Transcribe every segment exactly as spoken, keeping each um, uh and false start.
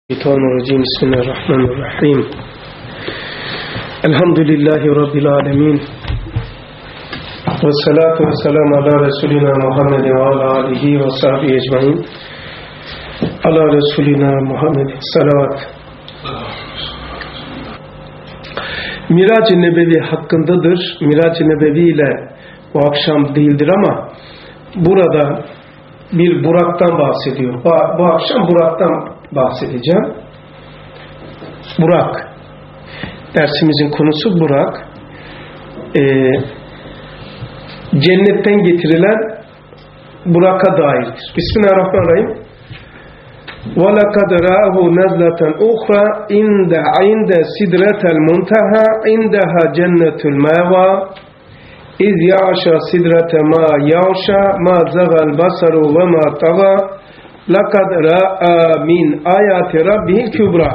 Şeytanirracim. Bismillahirrahmanirrahim. Elhamdülillahi Rabbil alemin. Ve salatu ve selamu ala Resulina Muhammed ve ala alihi ve sahbihi ecmain. Ala Resulina Muhammed salavat. Mirac-ı Nebevi hakkındadır. Mirac-ı Nebevi ile bu akşam değildir ama burada bir Burak'tan bahsediyor. Bu, bu akşam Burak'tan bahsedeceğim. Burak. Dersimizin konusu Burak. Ee, cennetten getirilen Burak'a dairdir. Bismillahirrahmanirrahim. وَلَقَدْ رَاهُ نَزْلَةً أُخْرَى عِنْدَ عِنْدَ سِدْرَةَ الْمُنْتَهَى عِنْدَهَا جَنَّةُ الْمَأْوَى إِذْ يَعْشَى سِدْرَةَ مَا يَغْشَى مَا زَغَى الْبَصَرُ وَمَا طَغَى لَقَدْ رَأَى مِنْ آيَاتِ رَبِّهِ الْكُبْرَى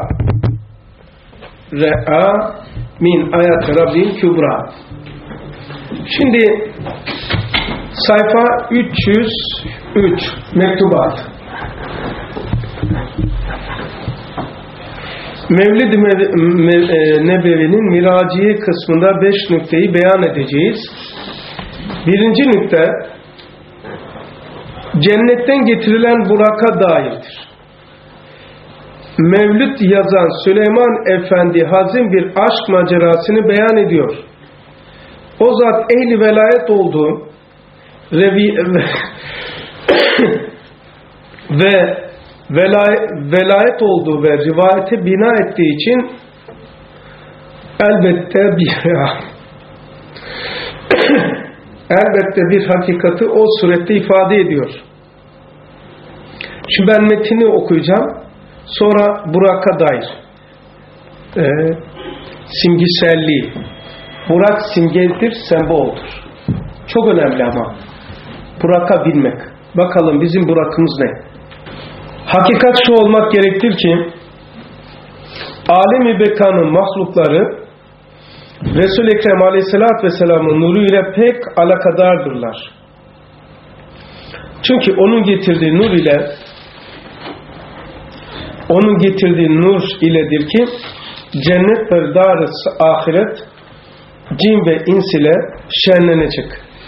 رَأَى مِنْ آيَاتِ رَبِّهِ الْكُبْرَى. Şimdi sayfa üç yüz üç mektubat. Mevlid-i Nebevi'nin Miraciye kısmında beş nükteyi beyan edeceğiz. Birinci nükte, cennetten getirilen Burak'a dairdir. Mevlid yazan Süleyman Efendi hazin bir aşk macerasını beyan ediyor. O zat ehli velayet olduğu revi, ve velayet, velayet olduğu ve rivayete bina ettiği için elbette bir elbette bir hakikati o surette ifade ediyor. Şimdi ben metini okuyacağım. Sonra Burak'a dair ee, simgeselliği. Burak simgedir, semboldur. Çok önemli ama Burak'a binmek. Bakalım bizim Burak'ımız ne? Hakikat şu olmak gerektir ki alem-i bekanın mahlukları Resul-i Ekrem Aleyhisselatü Vesselam'ın nuruyla pek alakadardırlar. Çünkü onun getirdiği nur ile onun getirdiği nur iledir ki cennet ve dar-ı ahiret cin ve ins ile şenlenecek.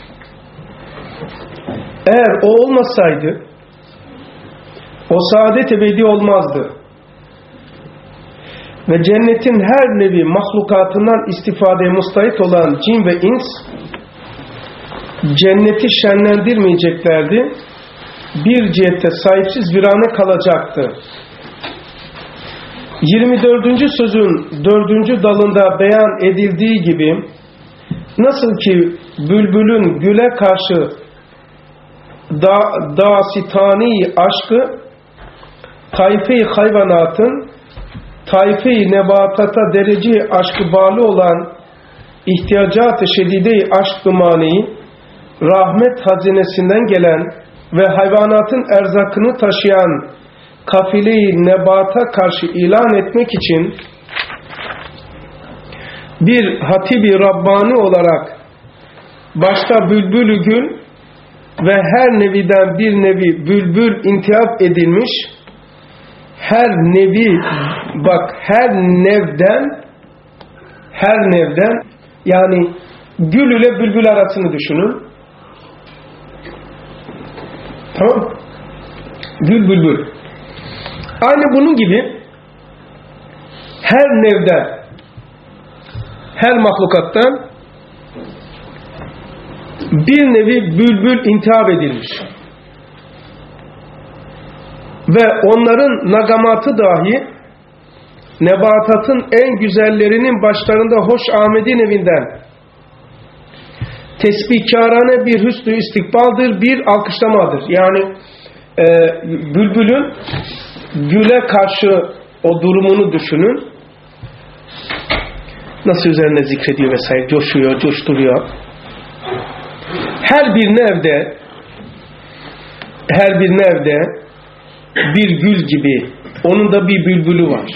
Eğer o olmasaydı o saadet ebedi olmazdı. Ve cennetin her nevi mahlukatından istifadeye müstahit olan cin ve ins cenneti şenlendirmeyeceklerdi. Bir cihette sahipsiz virane kalacaktı. yirmi dördüncü sözün dördüncü dalında beyan edildiği gibi nasıl ki bülbülün güle karşı da, dasitani aşkı tayfe-i hayvanatın tayfe-i nebatata derece aşkı bağlı olan ihtiyacat-ı şedide-i aşk dumaneyi rahmet hazinesinden gelen ve hayvanatın erzakını taşıyan kafile-i nebata karşı ilan etmek için bir hatibi Rabbani olarak başta bülbül-ü gül ve her neviden bir nevi bülbül intihap edilmiş, her nevi bak her nevden her nevden yani gül ile bülbül arasını düşünün. Tamam. Gül bülbül. Aynı bunun gibi her nevden her mahlukattan bir nevi bülbül intihap edilmiş. Ve onların nagamatı dahi nebatatın en güzellerinin başlarında hoş Ahmet'in evinden tesbihkârane bir hüsnü istikbaldır, bir alkışlamadır. Yani e, bülbülün güle karşı o durumunu düşünün. Nasıl üzerine zikrediyor vesaire, coşuyor, coşturuyor. Her bir nevde her bir nevde bir gül gibi onun da bir bülbülü var.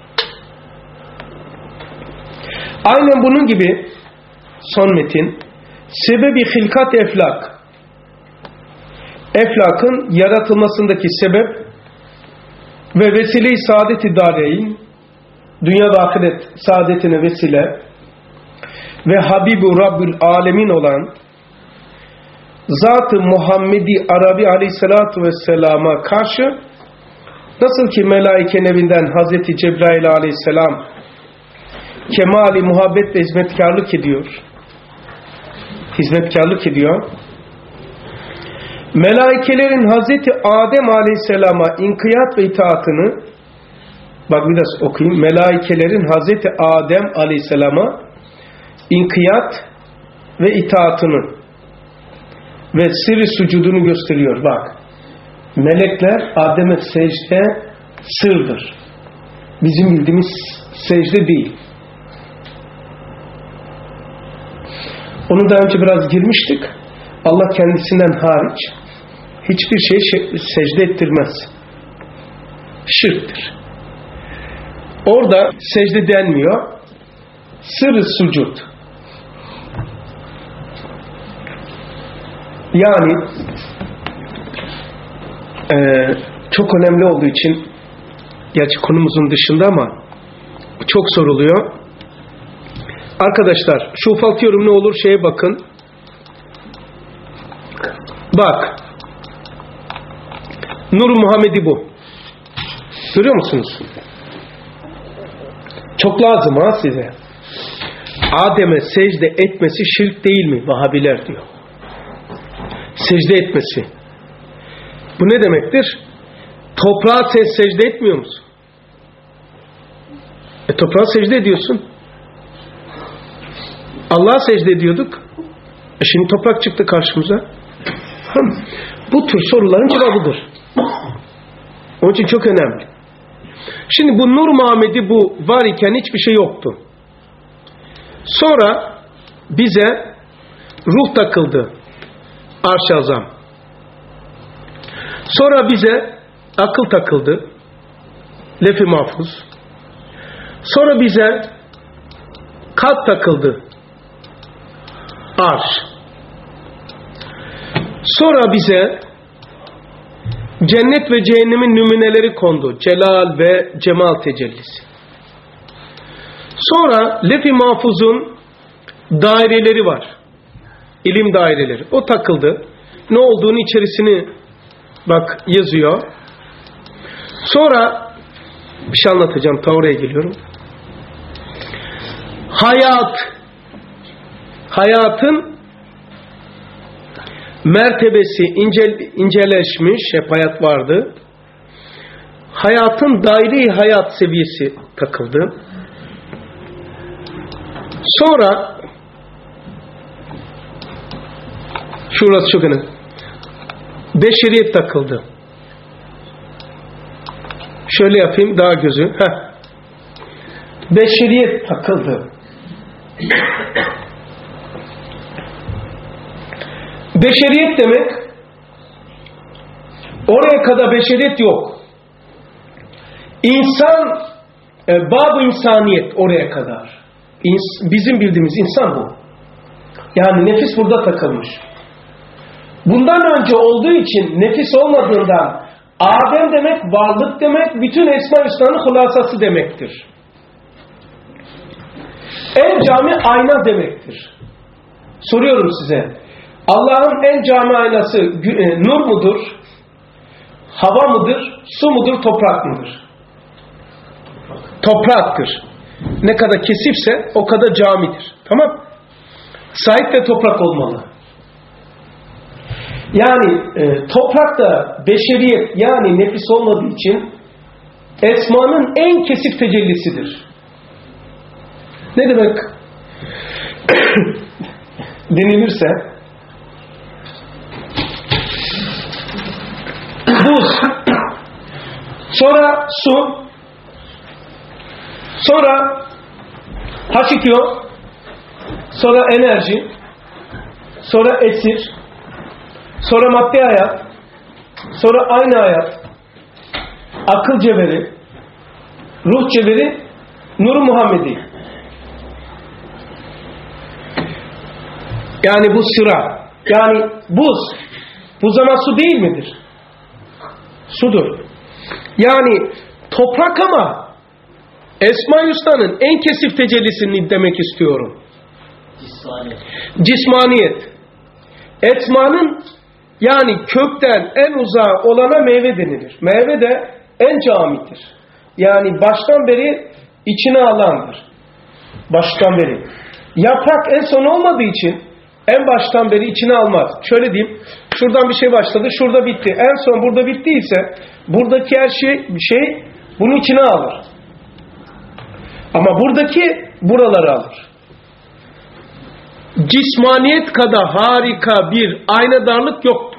Aynen bunun gibi son metin sebebi hilkat eflak, eflakın yaratılmasındaki sebep ve vesile-i saadet-i dareyn, dünya ve ahiret saadetine vesile ve Habibu Rabbül Alemin olan Zat-ı Muhammedi Arabi Aleyhisselatü Vesselam'a karşı nasıl ki melaike nevinden Hazreti Cebrail Aleyhisselam kemali muhabbet ve hizmetkarlık ediyor. Hizmetkarlık ediyor. Melaikelerin Hazreti Adem Aleyhisselam'a inkiyat ve itaatını, bak biraz okuyayım. Melaikelerin Hazreti Adem Aleyhisselam'a inkiyat ve itaatını ve sirri sucudunu gösteriyor. Bak. Melekler Adem'e secde sırdır. Bizim bildiğimiz secde değil. Onu daha önce biraz girmiştik. Allah kendisinden hariç hiçbir şey secde ettirmez. Şirktir. Orada secde denmiyor. Sırrı sucud. Yani e, çok önemli olduğu için, gerçi konumuzun dışında ama çok soruluyor. Arkadaşlar şu ufaltıyorum, ne olur şeye bakın. Bak. Nur-u Muhammedi bu. Görüyor musunuz? Çok lazım ha size. Adem'e secde etmesi şirk değil mi? Vahabiler diyor. Secde etmesi. Bu ne demektir? Toprağa sen secde etmiyor musun? E toprağa secde ediyorsun. Allah'a secde ediyorduk. E şimdi toprak çıktı karşımıza. Bu tür soruların cevabıdır. Onun için çok önemli. Şimdi bu Nur Muhammedi bu var iken hiçbir şey yoktu. Sonra bize ruh takıldı. Arş-ı Azam. Sonra bize akıl takıldı. Lef-i Mahfuz. Sonra bize kalp takıldı. Arş. Sonra bize cennet ve cehennemin nümuneleri kondu. Celal ve cemal tecellisi. Sonra Lef-i Mahfuz'un daireleri var. İlim daireleri. O takıldı. Ne olduğunu içerisini bak yazıyor. Sonra bir şey anlatacağım. Ta oraya geliyorum. Hayat. Hayatın mertebesi ince, inceleşmiş. Hep hayat vardı. Hayatın daire-i hayat seviyesi takıldı. Sonra şurası çok önemli. Beşeriyet takıldı. Şöyle yapayım daha gözü. Heh. Beşeriyet takıldı. Beşeriyet demek, oraya kadar beşeriyet yok. İnsan, e, bab-ı insaniyet oraya kadar. İns, bizim bildiğimiz insan bu. Yani nefis burada takılmış. Bundan önce olduğu için nefis olmadığından Adem demek varlık demek, bütün Esma-i Hüsna'nın hulasası demektir. En cami ayna demektir. Soruyorum size. Allah'ın en cami aynası e, nur mudur? Hava mıdır? Su mudur? Toprak mıdır? Topraktır. Ne kadar kesifse o kadar camidir. Tamam? Sahip de toprak olmalı. Yani e, toprakta beşeriyet yani nefis olmadığı için esmanın en kesif tecellisidir. Ne demek? Denilirse buz, sonra su, sonra H iki O, sonra enerji, sonra esir, sonra madde hayat, sonra aynı hayat, akıl cevheri, ruh cevheri, Nur-u Muhammedi. Yani bu sıra, yani buz, buz ama su değil midir? Sudur. Yani Toprak ama Esma-i Hüsna'nın en kesif tecellisini demek istiyorum. Cismaniyet. Cismaniyet. Esma'nın yani kökten en uzağa olana meyve denilir. Meyve de en camidir. Yani baştan beri içine alandır. Baştan beri. Yaprak en son olmadığı için en baştan beri içine almaz. Şöyle diyeyim. Şuradan bir şey başladı. Şurada bitti. En son burada bittiyse buradaki her şey, şey bunu içine alır. Ama buradaki buraları alır. Cismaniyet kadar harika bir aynadarlık yoktur.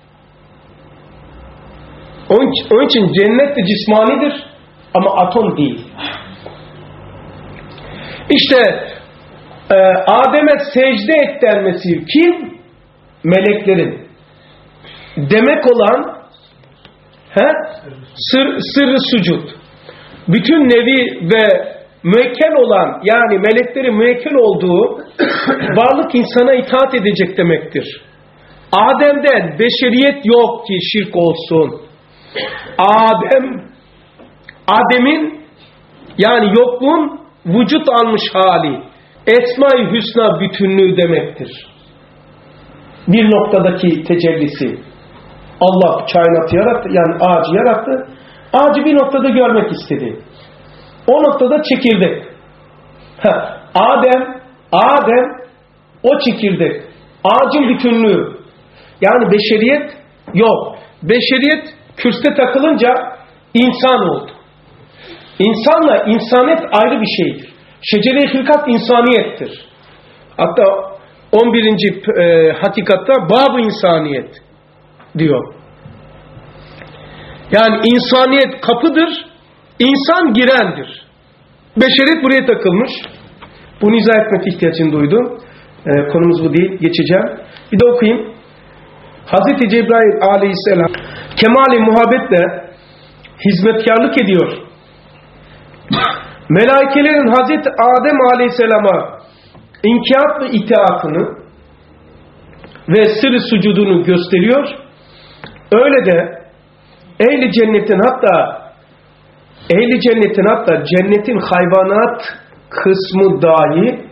Onun için, onun için cennet de cismanidir ama atom değil. İşte e, Adem'e secde et denmesi kim? Meleklerin. Demek olan he? Sır, sırrı sucud. Bütün nevi ve müekkel olan yani meleklerin müekkel olduğu varlık insana itaat edecek demektir. Adem'den beşeriyet yok ki şirk olsun. Adem Adem'in yani yokluğun vücut almış hali Esma-i Hüsna bütünlüğü demektir. Bir noktadaki tecellisi. Allah kainatı yarattı yani ağacı yarattı. Ağacı bir noktada görmek istedi. O noktada çekirdek. Ha, Adem, Adem o çekirdek. Ağacın bütünlüğü. Yani beşeriyet yok. Beşeriyet kürste takılınca insan oldu. İnsanla insaniyet ayrı bir şeydir. Şecere-i hilkat insaniyettir. Hatta on birinci E, hakikatta bab-ı insaniyet diyor. Yani insaniyet kapıdır, insan girendir. Beşeriyet buraya takılmış. Bunu izah etmek ihtiyacını duydum. Ee, konumuz bu değil, geçeceğim. Bir de okuyayım. Hazreti Cebrail aleyhisselam kemali muhabbetle hizmetkarlık ediyor. Melaikelerin Hazreti Adem aleyhisselama inkiyat ve itaatını ve sır-ı sucudunu gösteriyor. Öyle de ehli cennetin hatta ehli cennetin hatta cennetin hayvanat kısmı dahi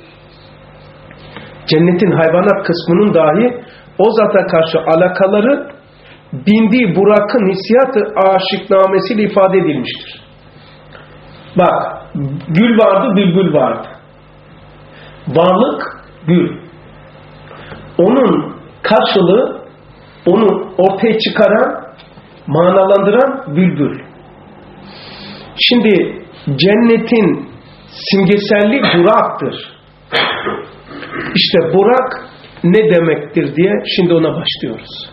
cennetin hayvanat kısmının dahi o zata karşı alakaları bindiği Burak'ın hissiyatı aşıknamesiyle ifade edilmiştir. Bak, gül vardı, bülbül vardı. Varlık, gül. Onun karşılığı, onu ortaya çıkaran, manalandıran bülbül. Şimdi cennetin simgeselliği Burak'tır. İşte Burak ne demektir diye şimdi ona başlıyoruz.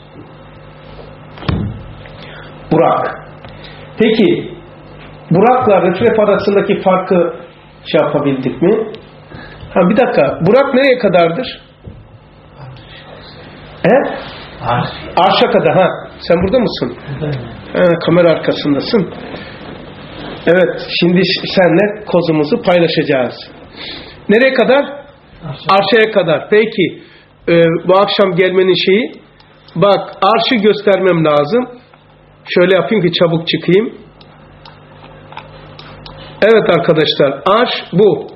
Burak. Peki Burak'la Refref arasındaki farkı şey yapabildik mi? Ha bir dakika. Burak nereye kadardır? He? Arş. Arşa kadar. Ha. Sen burada mısın? Ha, kamera arkasındasın. Evet. Şimdi seninle kozumuzu paylaşacağız. Nereye kadar? Arşa. Arşaya kadar. Peki. E, bu akşam gelmenin şeyi. Bak arşı göstermem lazım. Şöyle yapayım ki çabuk çıkayım. Evet arkadaşlar. Arş bu.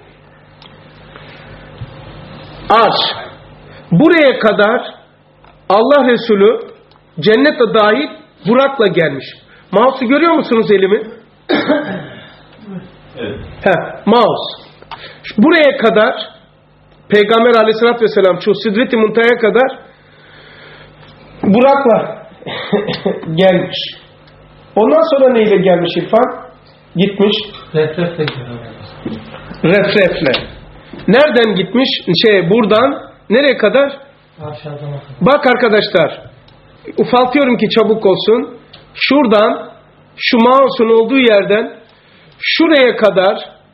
Arş. Buraya kadar Allah Resulü cennete dahil Burak'la gelmiş. Mouse'u görüyor musunuz elimi? Evet. Heh, mouse. Buraya kadar Peygamber Aleyhisselatü Vesselam şu Sidret-i Muntaha'ya kadar Burak'la gelmiş. Ondan sonra neyle gelmiş İrfan? Gitmiş. Refrefle. Refrefle. Nereden gitmiş? Şey buradan nereye kadar? Aşağıdan. Bak arkadaşlar. Ufaltıyorum ki çabuk olsun. Şuradan şu mouse'un olduğu yerden şuraya kadar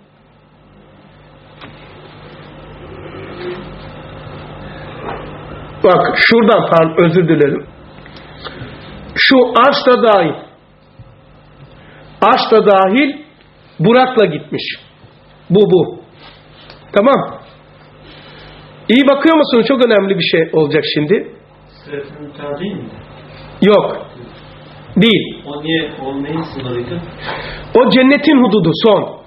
bak şuradan pardon özür dilerim. Şu arş da dahil. Arş da dahil Burak'la gitmiş. Bu bu. Tamam. İyi bakıyor musunuz? Çok önemli bir şey olacak şimdi. Sidret-i Muntaha değil mi? Yok. Değil. O niye? O neyin sınırıydı? O cennetin hududu son.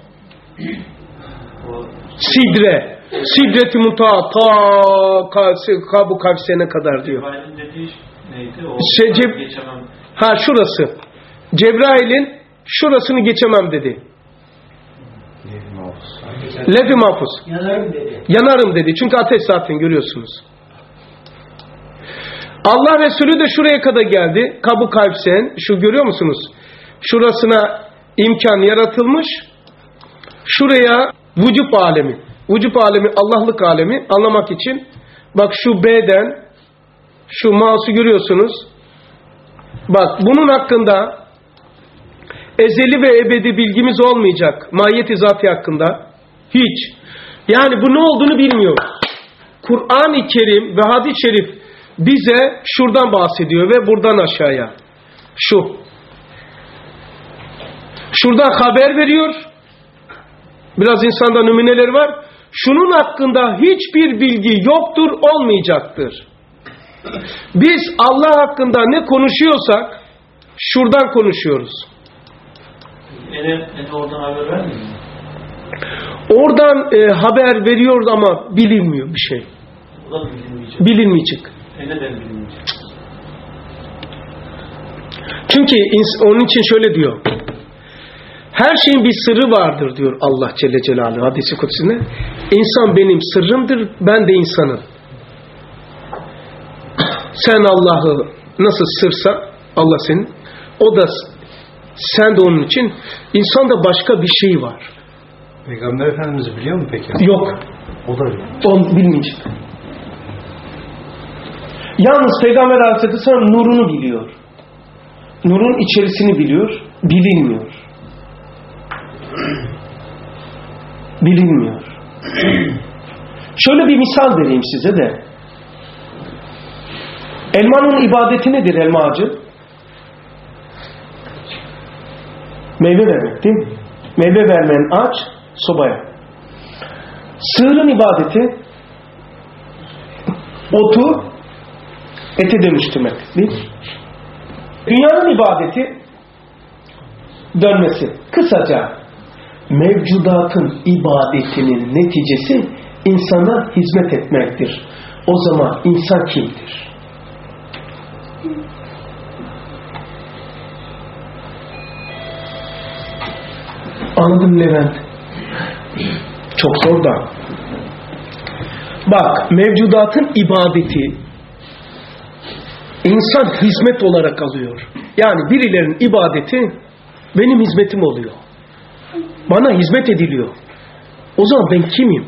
Sidre. Sidret-i Muntaha ta Kab-ı Kavse'ne kadar diyor. Cebrail'in dediği neydi? O şey, Ceb geçemem. ha şurası. Cebrail'in şurasını geçemem dedi. Lef-i Mahfuz. Yanarım dedi. Yanarım dedi. Çünkü ateş zaten görüyorsunuz. Allah Resulü de şuraya kadar geldi. Kab-ı Kavsen. Şu görüyor musunuz? Şurasına imkan yaratılmış. Şuraya vücub alemi. Vücub alemi Allah'lık alemi anlamak için. Bak şu B'den şu mouse'u görüyorsunuz. Bak bunun hakkında ezeli ve ebedi bilgimiz olmayacak. Mahiyeti zati hakkında. Hiç. Yani bu ne olduğunu bilmiyoruz. Kur'an-ı Kerim ve hadis-i şerif bize şuradan bahsediyor ve buradan aşağıya. Şu. Şuradan haber veriyor. Biraz insanda nümuneleri var. Şunun hakkında hiçbir bilgi yoktur, olmayacaktır. Biz Allah hakkında ne konuşuyorsak şuradan konuşuyoruz. Ene, ene oradan haber vermiyor mu? Oradan e, haber veriyoruz ama bilinmiyor bir şey. O da bilinmeyecek. Bilinmeyecek. Eneden bilinmeyecek. Çünkü onun için şöyle diyor. Her şeyin bir sırrı vardır diyor Allah Celle Celaluhu hadis-i kutsinde. İnsan benim sırrımdır, ben de insanım. Sen Allah'ı nasıl sırsa Allah senin, o da sen de onun için. İnsanda başka bir şey var. Peygamber Efendimiz biliyor mu peki? Yok. O da biliyor. Onu bilmeyecek. Yalnız Peygamber Aleyhisselam nurunu biliyor. Nurun içerisini biliyor. Bilinmiyor. Bilinmiyor. Şöyle bir misal vereyim size de. Elmanın ibadeti nedir elma ağacı? Meyve vermek değil mi? Meyve vermeyen ağaç sobaya. Sığırın ibadeti otu ete dönüştürmek değil mi? Dünyanın ibadeti dönmesi. Kısaca mevcudatın ibadetinin neticesi insana hizmet etmektir. O zaman insan kimdir? Anladın Levent? Çok zor da. Bak, mevcudatın ibadeti insan hizmet olarak alıyor. Yani birilerinin ibadeti benim hizmetim oluyor. Bana hizmet ediliyor. O zaman ben kimim?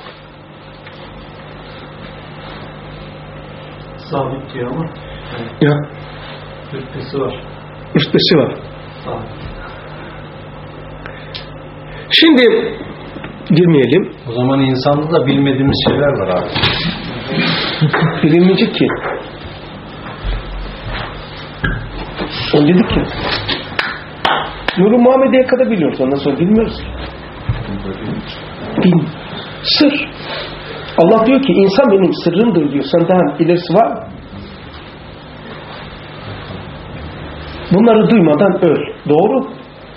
Sabit diyor ama. Ya. Rütbesi var. Rütbesi var. Sabit. Şimdi girmeyelim. O zaman insanda da bilmediğimiz şeyler var abi. Bilinmeyecek ki. Onu dedik ya. Nur-u Muhammediye'ye kadar biliyoruz. Ondan sonra bilmiyoruz. Bil. Sır. Allah diyor ki insan benim sırrımdır diyor. Senden ilerisi var mı? Bunları duymadan öl. Doğru.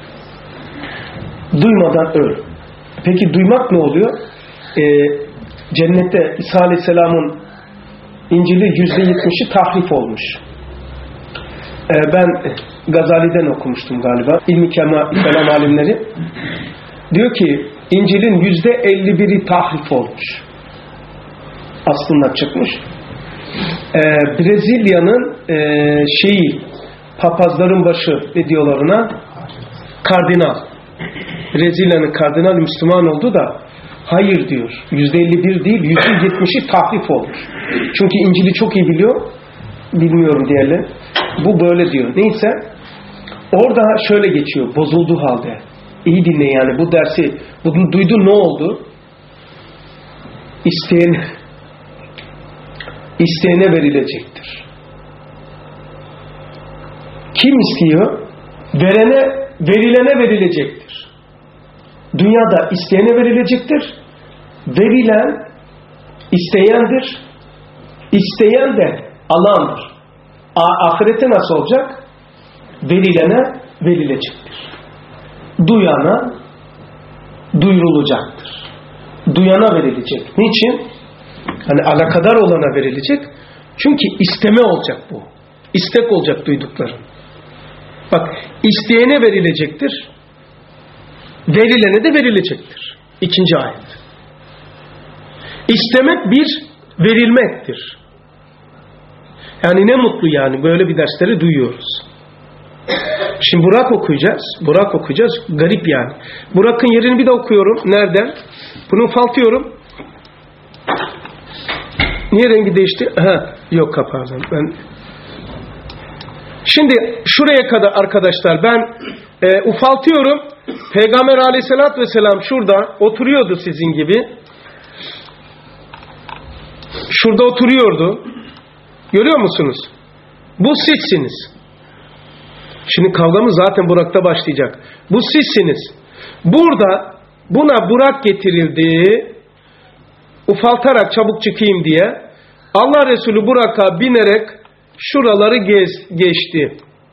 Duymadan öl. Peki duymak ne oluyor? Ee, cennette İsa Aleyhisselam'ın İncil'i yüzde yetmişi tahrif olmuş. Ee, ben Gazali'den okumuştum galiba. İlmi kelam alimleri. Diyor ki İncil'in yüzde elli biri tahrif olmuş. Aslında çıkmış. Ee, Brezilya'nın e, şeyi papazların başı ne diyorlar ona? Kardinal. Brezilya'nın kardinal Müslüman oldu da hayır diyor. yüzde elli bir değil yüzde yetmişi tahrif olmuş. Çünkü İncil'i çok iyi biliyor. Bilmiyorum diğerleri. Bu böyle diyor. Neyse orada şöyle geçiyor. Bozulduğu halde. İyi dinle yani bu dersi. Bunu duydu ne oldu? İsteyen isteyene verilecektir. Kim istiyor? Verene, verilene verilecektir. Dünyada isteyene verilecektir. Verilen isteyendir. İsteyen de alandır. Ahirette nasıl olacak? Verilene verilecektir. duyana duyurulacaktır. Duyana verilecek. Niçin? Hani alakadar olana verilecek. Çünkü isteme olacak bu. İstek olacak duydukları. Bak, isteyene verilecektir. Verilene de verilecektir. İkinci ayet. İstemek bir, verilmektir. Yani ne mutlu yani böyle bir dersleri duyuyoruz. Şimdi Burak okuyacağız. Burak okuyacağız. Garip yani. Burak'ın yerini bir de okuyorum. Nereden? Bunu ufaltıyorum. Niye rengi değişti? Ha, yok pardon. Ben Şimdi şuraya kadar arkadaşlar ben e, ufaltıyorum. Peygamber aleyhissalatü vesselam şurada oturuyordu sizin gibi. Şurada oturuyordu. Görüyor musunuz? Bu sizsiniz. Şimdi kavgamız zaten Burak'ta başlayacak. Bu sizsiniz. Burada buna Burak getirildi. Ufaltarak çabuk çıkayım diye. Allah Resulü Burak'a binerek şuraları gez, geçti.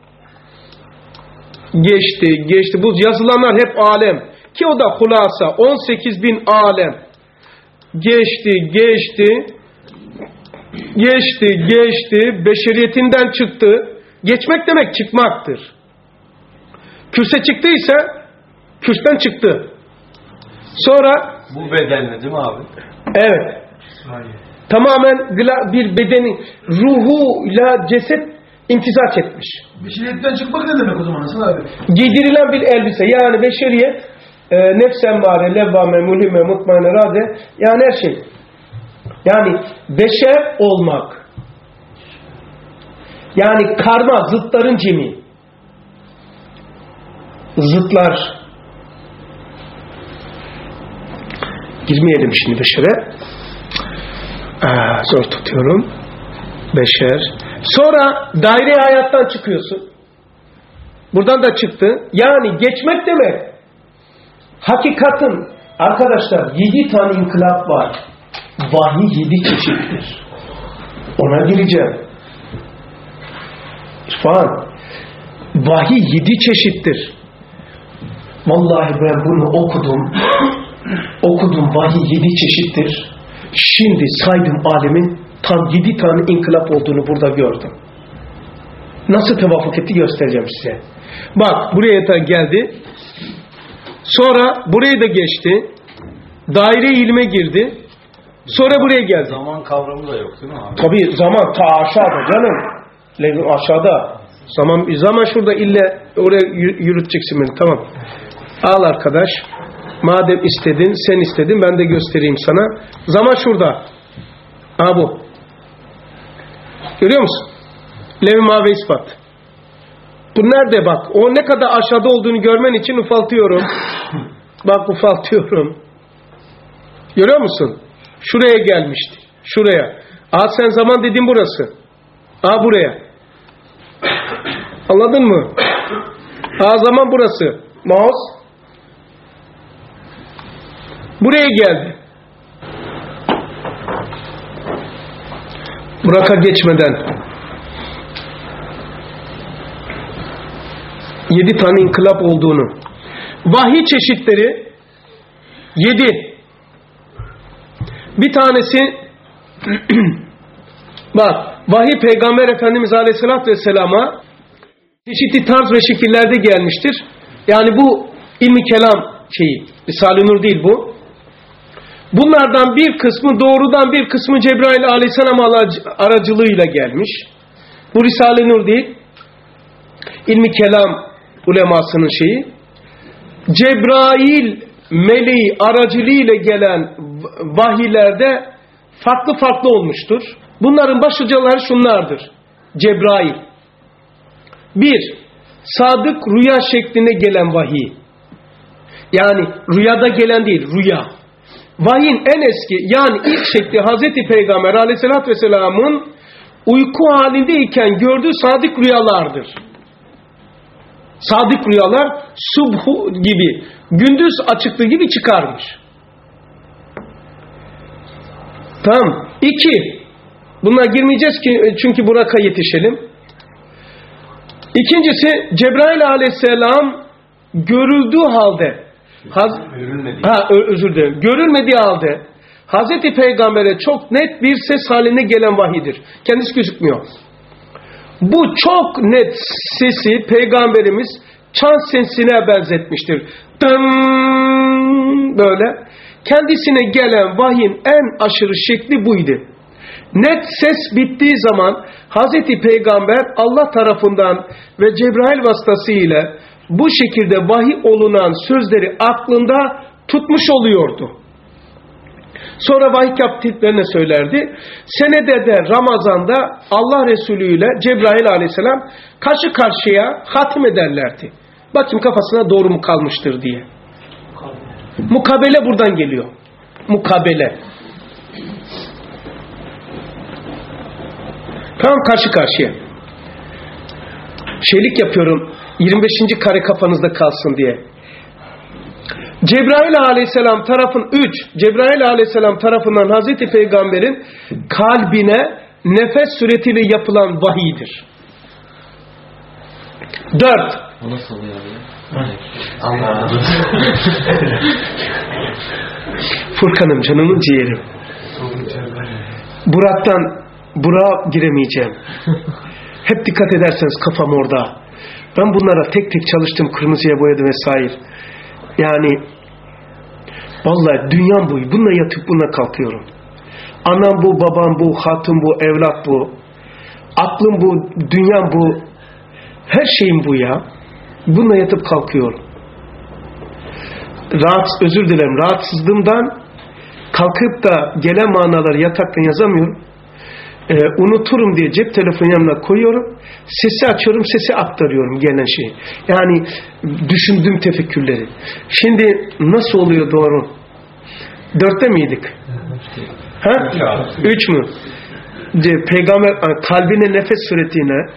Geçti, geçti. Bu yazılanlar hep alem. Ki o da hulasa. on sekiz bin alem. Geçti, geçti. Geçti, geçti. Beşeriyetinden çıktı. Geçmek demek çıkmaktır. Kürse çıktıysa kürsten çıktı. Sonra bu bedenle değil mi abi? Evet. Hayır. Tamamen bir bedenin ruhuyla ceset imtizaç etmiş. Beşeriyetten çıkmak ne demek o zaman Hasan abi? Giydirilen bir elbise. Yani beşeriyet e, nefsen bari, levvame, mulhime, mutmaine, rade. Yani her şey. Yani beşer olmak. Yani karma, zıtların cemi. Zıtlar. Girmeyelim şimdi beşere. Aa, zor tutuyorum. Beşer. Sonra daire hayattan çıkıyorsun. Buradan da çıktı. Yani geçmek demek. Hakikatın arkadaşlar yedi tane inkılap var. Vahiy yedi çeşittir. Ona gireceğim. İrfan. Vahiy yedi çeşittir. Vallahi ben bunu okudum. Okudum, vahiy yedi çeşittir. Şimdi saydım alemin tam yedi tane inkılap olduğunu burada gördüm. Nasıl tevafuk etti göstereceğim size. Bak buraya da geldi. Sonra buraya da geçti. Daire ilme girdi. Sonra buraya geldi. Zaman kavramı da yok değil mi abi? Tabii zaman ta aşağıda canım. Aşağıda. Zaman zaman şurada ille oraya yürüteceksin beni. Tamam. Al arkadaş. Madem istedin, sen istedin, ben de göstereyim sana. Zaman şurada. Aa bu. Görüyor musun? Lev-i mavi ispat. Bu nerede bak? O ne kadar aşağıda olduğunu görmen için ufaltıyorum. Bak ufaltıyorum. Görüyor musun? Şuraya gelmişti. Şuraya. Aa sen zaman dediğin burası. Aa buraya. Anladın mı? Aa zaman burası. Mouse. Buraya geldi. Burak'a geçmeden yedi tane inkılap olduğunu, vahiy çeşitleri yedi. Bir tanesi bak, vahiy Peygamber Efendimiz Aleyhisselatü Vesselam'a çeşitli tarz ve şekillerde gelmiştir. Yani bu ilmi kelam şeyi, Risale-i Nur değil bu. Bunlardan bir kısmı doğrudan, bir kısmı Cebrail Aleyhisselam aracılığıyla gelmiş. Bu Risale-i Nur değil. İlmi kelam ulemasının şeyi. Cebrail meleği aracılığıyla gelen vahiylerde farklı farklı olmuştur. Bunların başlıcaları şunlardır. Cebrail. Bir, sadık rüya şeklinde gelen vahiy. Yani rüyada gelen değil, rüya. Vahyin en eski yani ilk şekli Hazreti Peygamber Aleyhisselatü Vesselam'ın uyku halindeyken gördüğü sadık rüyalardır. Sadık rüyalar subhu gibi, gündüz açıklığı gibi çıkarmış. Tamam. İki, buna girmeyeceğiz ki çünkü Burak'a yetişelim. İkincisi Cebrail Aleyhisselam görüldüğü halde Haz Görülmediği. ha, özür dilerim. Görülmediği halde Hazreti Peygamber'e çok net bir ses haline gelen vahidir. Kendisi gözükmüyor. Bu çok net sesi Peygamberimiz çan sesine benzetmiştir. Dın, böyle. Kendisine gelen vahyin en aşırı şekli buydu. Net ses bittiği zaman Hazreti Peygamber Allah tarafından ve Cebrail vasıtasıyla bu şekilde vahiy olunan sözleri aklında tutmuş oluyordu. Sonra vahiy kapitlerine söylerdi. Senede de Ramazan'da Allah Resulü ile Cebrail aleyhisselam karşı karşıya hatim ederlerdi. Bakayım kafasına doğru mu kalmıştır diye. Mukabele buradan geliyor. Mukabele. Tamam, karşı karşıya. Şeylik yapıyorum. yirmi beşinci kare kafanızda kalsın diye. Cebrail aleyhisselam tarafın üç. Cebrail aleyhisselam tarafından Hazreti Peygamber'in kalbine nefes suretiyle yapılan vahiydir. Dört. O nasıl oluyor abi? Anladım. Furkan'ım, canımın ciğerim. Burak'tan Burak'a giremeyeceğim. Hep dikkat ederseniz kafam orada. Ben bunlara tek tek çalıştım, kırmızıya boyadım vesaire. Yani vallahi dünyam bu. Bununla yatıp bununla kalkıyorum. Anam bu, babam bu, hatun bu, evlat bu. Aklım bu, dünyam bu. Her şeyim bu ya. Bununla yatıp kalkıyorum. Rahat, özür dilerim, rahatsızlığımdan kalkıp da gelen manaları yataktan yazamıyorum. Ee, unuturum diye cep telefonu yanına koyuyorum. Sesi açıyorum, sesi aktarıyorum gelen şeyi. Yani düşündüğüm tefekkürleri. Şimdi nasıl oluyor doğru? Dörtte miydik? Ha? Üç mü? Peygamber kalbine nefes suretiyle.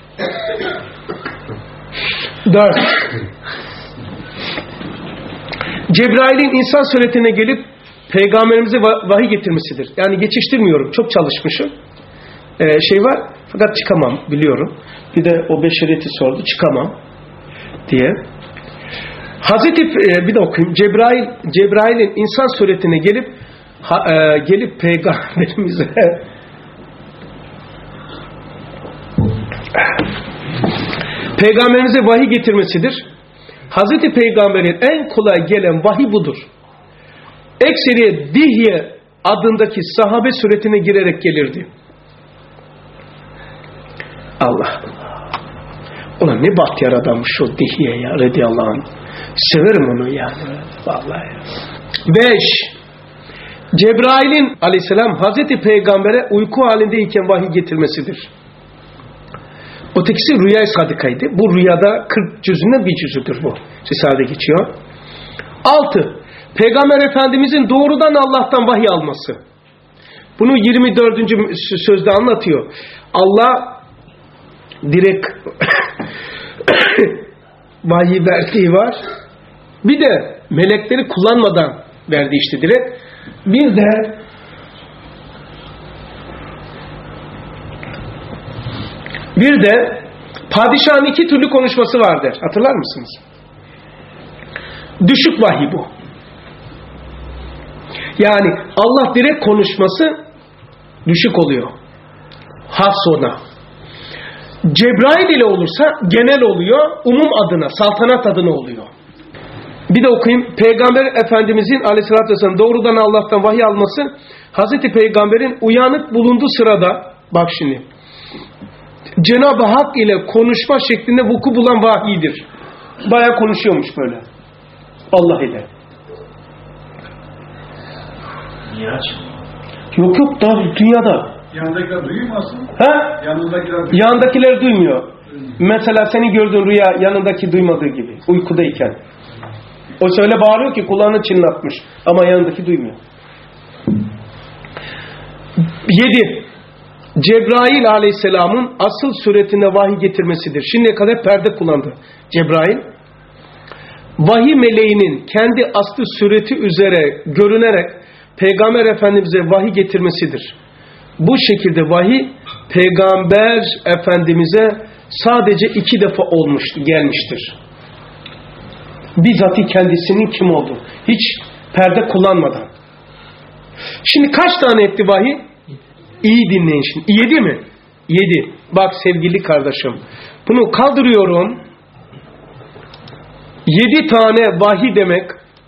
Dört. Cebrail'in insan suretine gelip Peygamberimize vahiy getirmesidir. Yani geçiştirmiyorum. Çok çalışmışım. Ee, şey var. Fakat çıkamam biliyorum. Bir de o beşeriyeti sordu. Çıkamam diye. Hazreti e, bir de okuyayım. Cebrail Cebrail'in insan suretine gelip ha, e, gelip Peygamberimize Peygamberimize vahiy getirmesidir. Hazreti Peygamber'in en kolay gelen vahiy budur. Ekseriye Dihye adındaki sahabe suretine girerek gelirdi. Allah. Ulan ne bahtiyar adammış o Dihye ya radıyallahu anh. Severim onu yani. Vallahi. Beş. Cebrail'in aleyhisselam Hazreti Peygamber'e uyku halindeyken vahiy getirmesidir. Ötekisi rüya-i sadikaydı. Bu rüyada kırk cüzünden bir cüzüdür bu. Risale'de geçiyor. Altı. Peygamber Efendimizin doğrudan Allah'tan vahiy alması. Bunu yirmi dördüncü sözde anlatıyor. Allah direkt vahiy verdiği var. Bir de melekleri kullanmadan verdi işte direkt. Bir de bir de padişahın iki türlü konuşması vardır. Hatırlar mısınız? Düşük vahiy bu. Yani Allah direkt konuşması düşük oluyor. Has ona. Cebrail ile olursa genel oluyor. Umum adına, saltanat adına oluyor. Bir de okuyayım. Peygamber Efendimizin aleyhissalatü vesselam doğrudan Allah'tan vahiy alması Hazreti Peygamber'in uyanık bulunduğu sırada bak şimdi Cenab-ı Hak ile konuşma şeklinde vuku bulan vahiydir. Bayağı konuşuyormuş böyle. Allah ile. Miraç. Yok yok daha dünyada. Yanındakiler duyuyor mu aslında? Ha? Yanındakiler duyuyor. Yanındakiler duymuyor. Mesela senin gördüğün rüya yanındaki duymadığı gibi. Uykudayken. O şöyle bağırıyor ki kulağını çınlatmış. Ama yanındaki duymuyor. Yedi. Cebrail aleyhisselamın asıl suretine vahiy getirmesidir. Şimdiye kadar perde kullandı Cebrail. Vahiy meleğinin kendi aslı sureti üzere görünerek Peygamber Efendimiz'e vahiy getirmesidir. Bu şekilde vahiy Peygamber Efendimiz'e sadece iki defa olmuştu, gelmiştir. Bizzati kendisinin kim olduğu. Hiç perde kullanmadan. Şimdi kaç tane etti vahiy? İyi dinleyin şimdi. Yedi mi? Yedi. Bak sevgili kardeşim. Bunu kaldırıyorum. Yedi tane vahiy demek.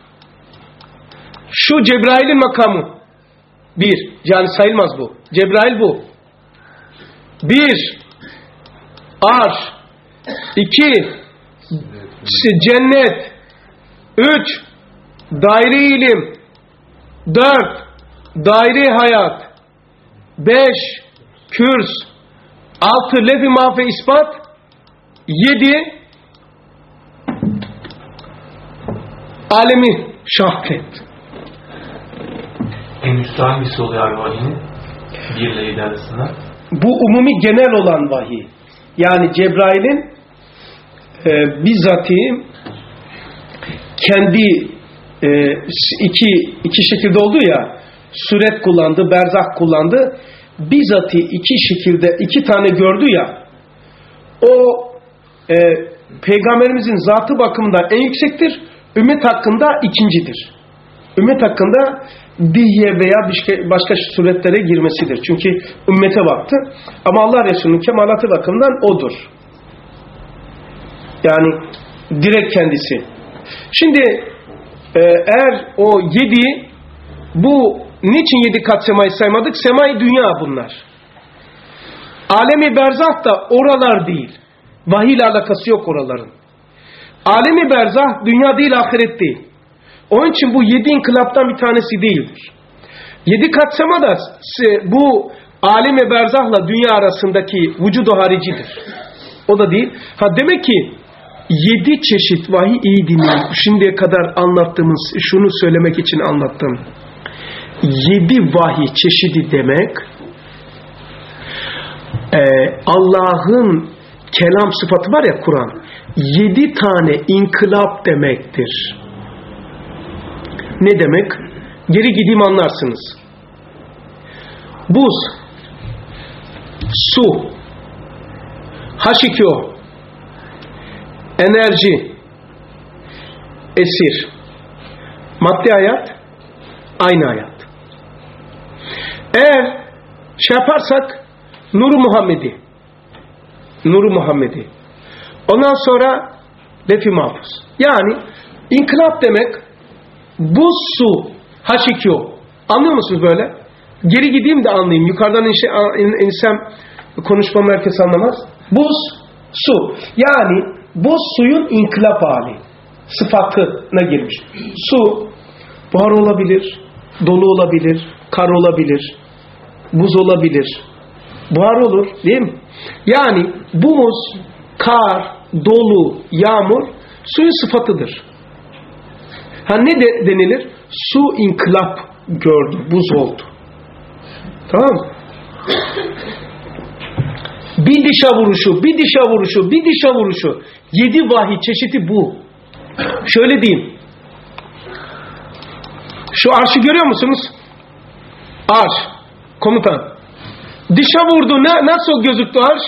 Şu Cebrail'in makamı. Bir. Yani sayılmaz bu. Cebrail bu. Bir. Arş. İki. Cennet. Üç. Daire ilim. Dört. Daire hayat. Beş. Kürs. Altı. Lef-i mahve ispat. Yedi. Alemi şahdet. En üstü hangisi oluyor abi vahiyinin? Bir ile yedi arasında. Bu umumi genel olan vahiy. Yani Cebrail'in e, bizzati kendi e, iki iki şekilde oldu ya, suret kullandı, berzah kullandı. Bizzati iki şekilde iki tane gördü ya, o e, Peygamberimizin zatı bakımından en yüksektir. Ümmet hakkında ikincidir. Ümmet hakkında dihye veya başka, başka suretlere girmesidir. Çünkü ümmete baktı. Ama Allah Resulü'nün kemalatı bakımından odur. Yani direkt kendisi. Şimdi e, eğer o yedi, bu niçin yedi kat semayı saymadık? Semai dünya bunlar. Alemi berzah da oralar değil. Vahiy ile alakası yok oraların. Alemi berzah dünya değil, ahiret değil. Onun için bu yedi inkılaptan bir tanesi değildir. Yedi kat sema da bu alemi berzahla dünya arasındaki vücudu haricidir. O da değil. Ha demek ki yedi çeşit vahiy, iyi dinleyin. Şimdiye kadar anlattığımız, şunu söylemek için anlattım. Yedi vahiy çeşidi demek e, Allah'ın kelam sıfatı var ya, Kur'an. Yedi tane inkılap demektir. Ne demek? Geri gideyim anlarsınız. Buz, su, haş iki o, enerji, esir, maddi hayat, aynı hayat. Eğer şey yaparsak, Nur-u Muhammedi, Nur-u Muhammedi. Ondan sonra Lef-i Mahfuz. Yani inkılap demek bu su, haş iki o. Anlıyor musunuz böyle? Geri gideyim de anlayayım. Yukarıdan inşe, in, insem konuşmamı herkes anlamaz. Buz, su. Yani bu suyun inkılap hali. Sıfatına girmiş. Su, buhar olabilir, dolu olabilir, kar olabilir, buz olabilir. Buhar olur, değil mi? Yani buz, kar, dolu, yağmur suyun sıfatıdır. Ha ne de denilir? Su inkılap gördü, buz oldu. Tamam mı? Bir dişa vuruşu, bir dişa vuruşu, bir dişa vuruşu. Yedi vahiy çeşidi bu. Şöyle diyeyim. Şu arşı görüyor musunuz? Arş. Komutan. Dişa vurdu. Ne, nasıl gözüktü arş?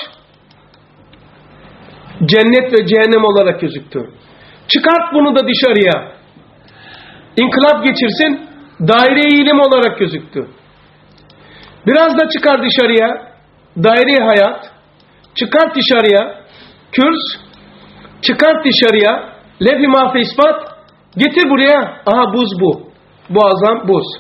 Cennet ve cehennem olarak gözüktü. Çıkart bunu da dışarıya. İnkılap geçirsin. Daire-i ilim olarak gözüktü. Biraz da çıkar dışarıya. Daire-i hayat. Çıkart dışarıya. Kürs. Çıkart dışarıya. Lef-i mahfe ispat. Getir buraya. Aha buz bu. Boğazam buz.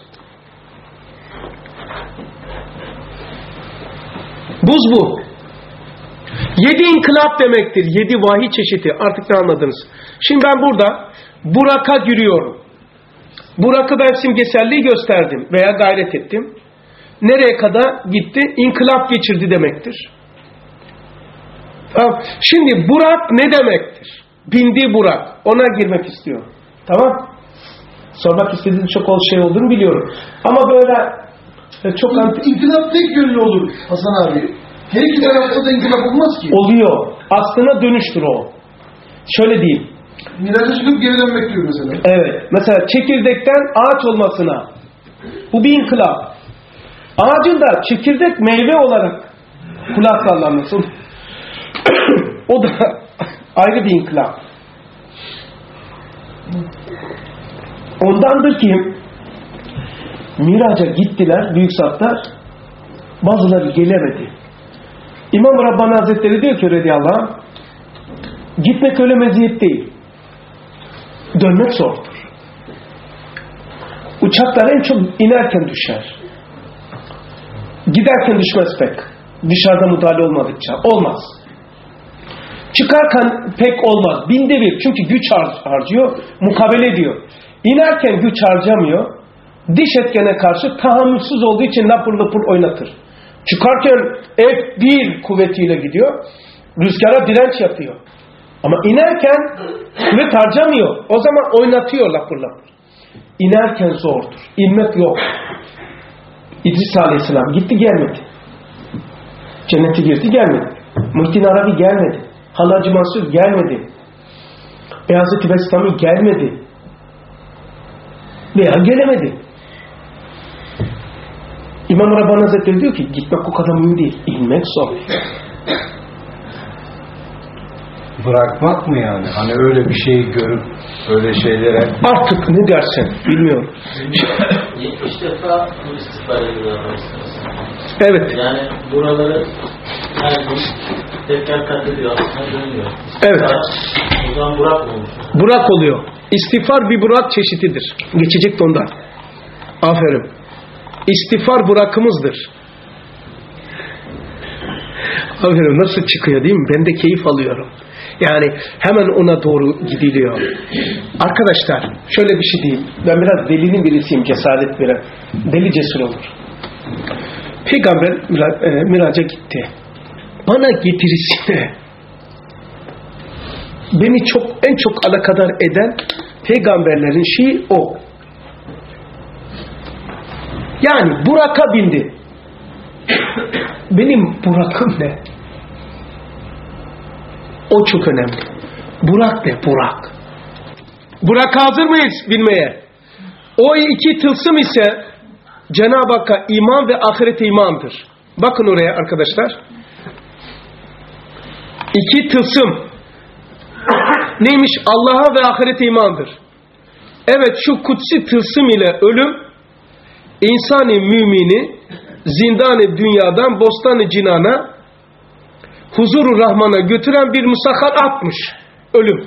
Buz bu. Yedi inkılap demektir. Yedi vahiy çeşidi. Artık ne anladınız? Şimdi ben burada Burak'a giriyorum. Burak'ı ben simgeselliği gösterdim veya gayret ettim. Nereye kadar gitti? İnkılap geçirdi demektir. Tamam. Şimdi Burak ne demektir? Bindi Burak. Ona girmek istiyor. Tamam. Sormak istediğim çok şey olduğunu biliyorum. Ama böyle çok anti... İnkılap tek yönlü olur Hasan abi. Her iki tarafta da inkılap olmaz ki. Oluyor. Aslına dönüştür o. Şöyle diyeyim. Miraca çıkıp geri dönmek diyor mesela. Evet. Mesela çekirdekten ağaç olmasına. Bu bir inkılap. Ağacın da çekirdek meyve olarak kulak sallanması. O da ayrı bir inkılap. Ondandır ki Miraç'a gittiler büyük zatlar, bazıları gelemedi. İmam Rabbani Hazretleri diyor ki radıyallahu anh, gitmek öyle meziyet değil, dönmek zordur. Uçaklar en çok inerken düşer, giderken düşmez pek, dışarıda müdahale olmadıkça olmaz. Çıkarken pek olmaz, binde bir, çünkü güç har- harcıyor, mukabele ediyor. İnerken güç harcamıyor, diş etkene karşı tahammülsüz olduğu için lapır lapır oynatır. Çıkarken F bir kuvvetiyle gidiyor, rüzgara direnç yapıyor. Ama inerken kuvvet harcamıyor, o zaman oynatıyor lapır lapır. İnerken zordur, inmek yok. İdris Aleyhisselam gitti gelmedi. Cennete girdi gelmedi. Muhittin Arabi gelmedi. Hallacı Mansur gelmedi. Beyazıt-ı Bestami gelmedi. Veya gelemedi. İmam Rabbani Hazretleri diyor ki gitmek o kadar mühim değil. İnmek zor. Bırakmak mı yani? Hani öyle bir şeyi görüp öyle şeylere... Artık ne dersen bilmiyorum. yetmiş defa bu istikbal ediyorlar. Evet. Yani buraları her gün tekrar kat ediyor. Aslında dönüyor. Evet. O zaman Burak mı olmuş? Burak oluyor. İstiğfar bir Burak çeşididir. Geçecek de ondan. Aferin. İstiğfar Burak'ımızdır. Aferin, nasıl çıkıyor değil mi? Ben de keyif alıyorum. Yani hemen ona doğru gidiliyor. Arkadaşlar şöyle bir şey diyeyim. Ben biraz delinin birisiyim, cesaret veren. Deli cesur olur. Peygamber Miraç'a gitti. Bana getirisine beni çok en çok alakadar eden peygamberlerin şeyi o. Yani Burak'a bindi. Benim Burak'ım ne? O çok önemli. Burak ne? Burak. Burak'a hazır mıyız bilmeye? O iki tılsım ise Cenab-ı Hakk'a iman ve ahirete imandır. Bakın oraya arkadaşlar. İki tılsım neymiş? Allah'a ve ahirete imandır. Evet, şu kutsi tılsım ile ölüm insani mümini zindan-ı dünyadan bostan-ı cinana huzur-u rahmana götüren bir musahhar atmış. Ölüm.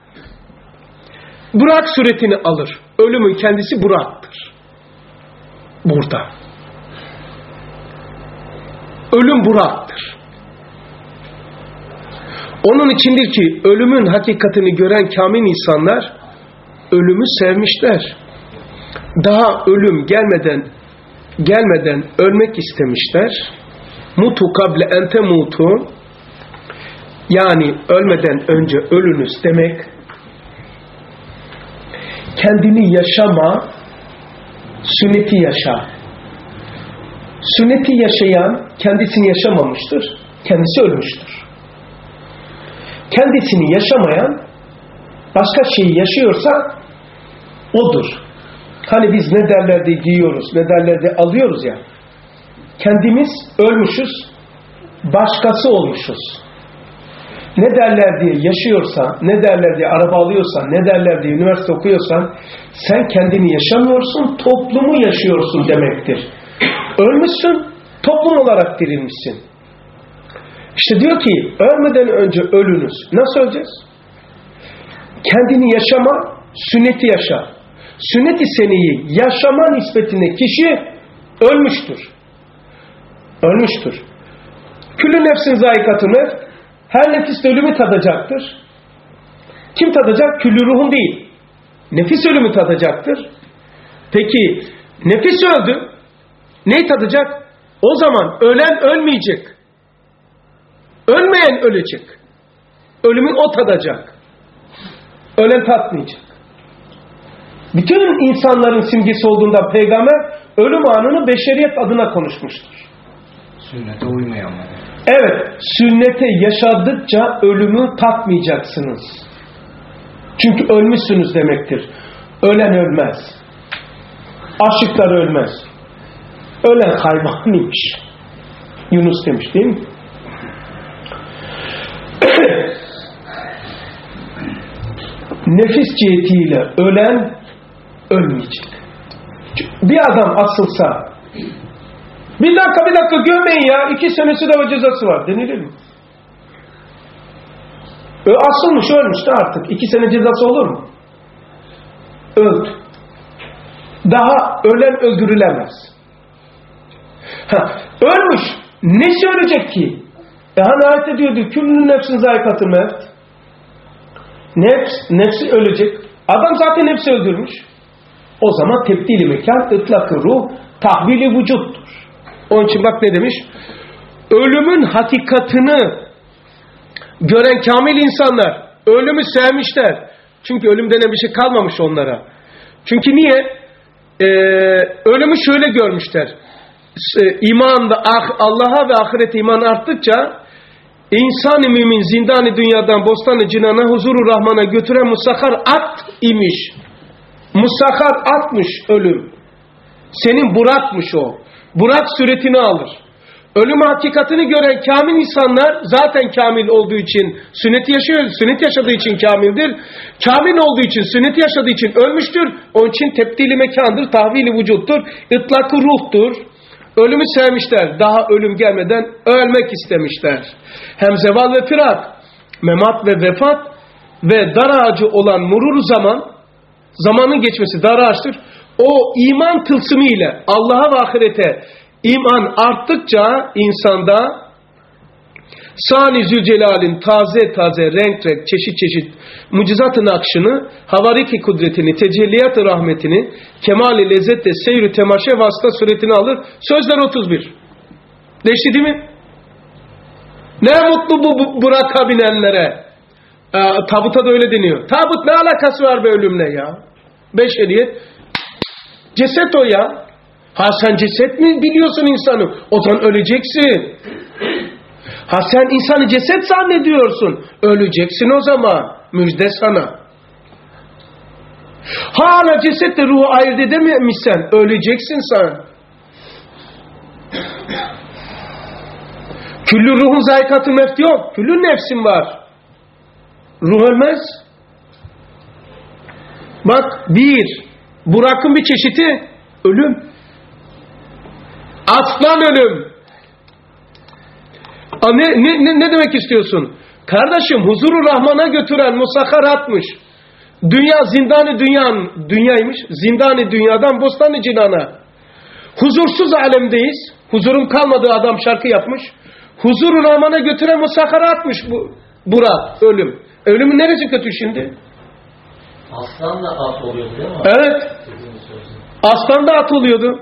Burak suretini alır. Ölümün kendisi Burak'tır. Burada. Ölüm Burak'tır. Onun içindir ki ölümün hakikatini gören kamil insanlar ölümü sevmişler. Daha ölüm gelmeden gelmeden ölmek istemişler. Mutu kable ente mutu, yani ölmeden önce ölünüz demek, kendini yaşama, sünneti yaşa. Sünneti yaşayan kendisini yaşamamıştır, kendisi ölmüştür. Kendisini yaşamayan başka şeyi yaşıyorsa odur. Hani biz ne derlerde giyiyoruz, ne derlerde alıyoruz ya. Kendimiz ölmüşüz, başkası olmuşuz. Ne derler diye yaşıyorsan, ne derler diye araba alıyorsan, ne derler diye üniversite okuyorsan, sen kendini yaşamıyorsun, toplumu yaşıyorsun demektir. Ölmüşsün, toplum olarak dirilmişsin. İşte diyor ki, ölmeden önce ölünüz. Nasıl öleceğiz? Kendini yaşama, sünneti yaşa. Sünnet-i seniyi yaşama nispetinde kişi ölmüştür. Ölmüştür. Küllü nefsin zayikatı mevt. Her nefis de ölümü tadacaktır. Kim tadacak? Küllü ruhun değil. Nefis ölümü tadacaktır. Peki nefis öldü. Neyi tadacak? O zaman ölen ölmeyecek. Ölmeyen ölecek. Ölümü o tadacak. Ölen tatmayacak. Bütün insanların simgesi olduğundan peygamber ölüm anını beşeriyet adına konuşmuştur. Sünnete uymayanlar. Evet, sünnete yaşadıkça ölümü tatmayacaksınız. Çünkü ölmüşsünüz demektir. Ölen ölmez. Aşıklar ölmez. Ölen hayvanıymış. Yunus demiş değil mi? nefis cihetiyle ölen ölmeyecek. Bir adam asılsa, bir dakika bir dakika gömeyin ya, iki senesi de o cezası var denilir mi? Ö, asılmış ölmüş de artık iki sene cezası olur mu? Öldü. Daha ölen öldürülemez. Ha, ölmüş. Nesi ölecek ki? E hani ayette diyordu, küllü nefsin zayikatı mevt. Nefs, nefsi ölecek. Adam zaten nefsi öldürmüş. O zaman tebdili mekan, ıtlak-ı ruh, tahvili vücuttur. Onun için bak ne demiş? Ölümün hakikatını gören kamil insanlar ölümü sevmişler. Çünkü ölüm denen bir şey kalmamış onlara. Çünkü niye? Ee, ölümü şöyle görmüşler. İmanda Allah'a ve ahirete iman arttıkça insan-ı mümin zindan-ı dünyadan bostan-ı cinana huzur-u rahmana götüren musahhar at imiş. Musahhar atmış ölüm. Senin Burak'mış o. Burak suretini alır. Ölüm hakikatini gören kamil insanlar zaten kamil olduğu için sünnet yaşıyor, sünnet yaşadığı için kamildir. Kamil olduğu için, sünnet yaşadığı için ölmüştür. Onun için tebdili mekandır, tahvili vücuttur, ıtlak-ı ruhtur. Ölümü sevmişler. Daha ölüm gelmeden ölmek istemişler. Hem zeval ve firak, memat ve vefat ve dar ağacı olan murur zaman, zamanın geçmesi dar ağaçtır. O iman tılsımı ile Allah'a ve ahirete iman arttıkça insanda Sani Zülcelal'in taze taze renk renk çeşit çeşit mucizat-ı nakşını, havariki kudretini, tecelliyat-ı rahmetini, kemal-i lezzette seyr-ü temaşe vasıta suretini alır. Sözler otuz bir. Değişti değil mi? Ne mutlu bu, bu Burak'a binenlere. Ee, tabuta da öyle deniyor. Tabut ne alakası var be ölümle ya? Beş hediyet. Ceset o ya. Ha sen ceset mi biliyorsun insanı? O zaman öleceksin. Ha sen insanı ceset zannediyorsun. Öleceksin o zaman. Müjde sana. Hala cesetle ruhu ayırt edememişsen öleceksin sen. Küllü ruhun zayikatı mevt yok. Küllü nefsin var. Ruh ölmez. Bak bir, Burak'ın bir çeşidi ölüm. Aslan ölüm. Ne, ne, ne demek istiyorsun? Kardeşim huzuru Rahman'a götüren musahhar atmış. Dünya zindanı dünyanın dünyaymış. Zindanı dünyadan bostanı cinana. Huzursuz alemdeyiz. Huzurun kalmadığı adam şarkı yapmış. Huzuru Rahman'a götüren musahhar atmış bu Burak ölüm. Ölümün neresi kötü şimdi? Aslan da at oluyordu değil mi? Evet. Aslan da at oluyordu.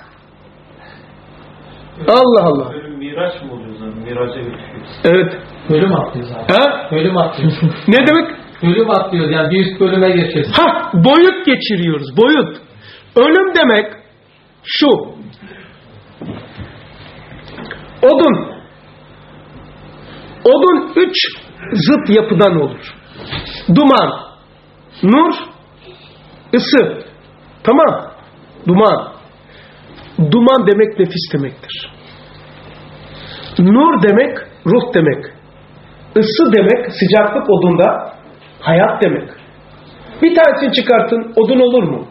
Allah Allah. Ölüm miraç mı oluyor zaten? Miraca götürüyoruz. Evet. Bölüm atlıyoruz abi. Ha? Bölüm atlıyoruz. Ne demek? Bölüm atlıyoruz yani bir üst bölüme geçiyoruz. Ha, boyut geçiriyoruz. Boyut. Ölüm demek şu. Odun. Odun üç zıt yapıdan olur. Duman, nur, ısı. Tamam. Duman. Duman demek nefis demektir. Nur demek ruh demek. Isı demek sıcaklık odunda hayat demek. Bir tanesini çıkartın odun olur mu?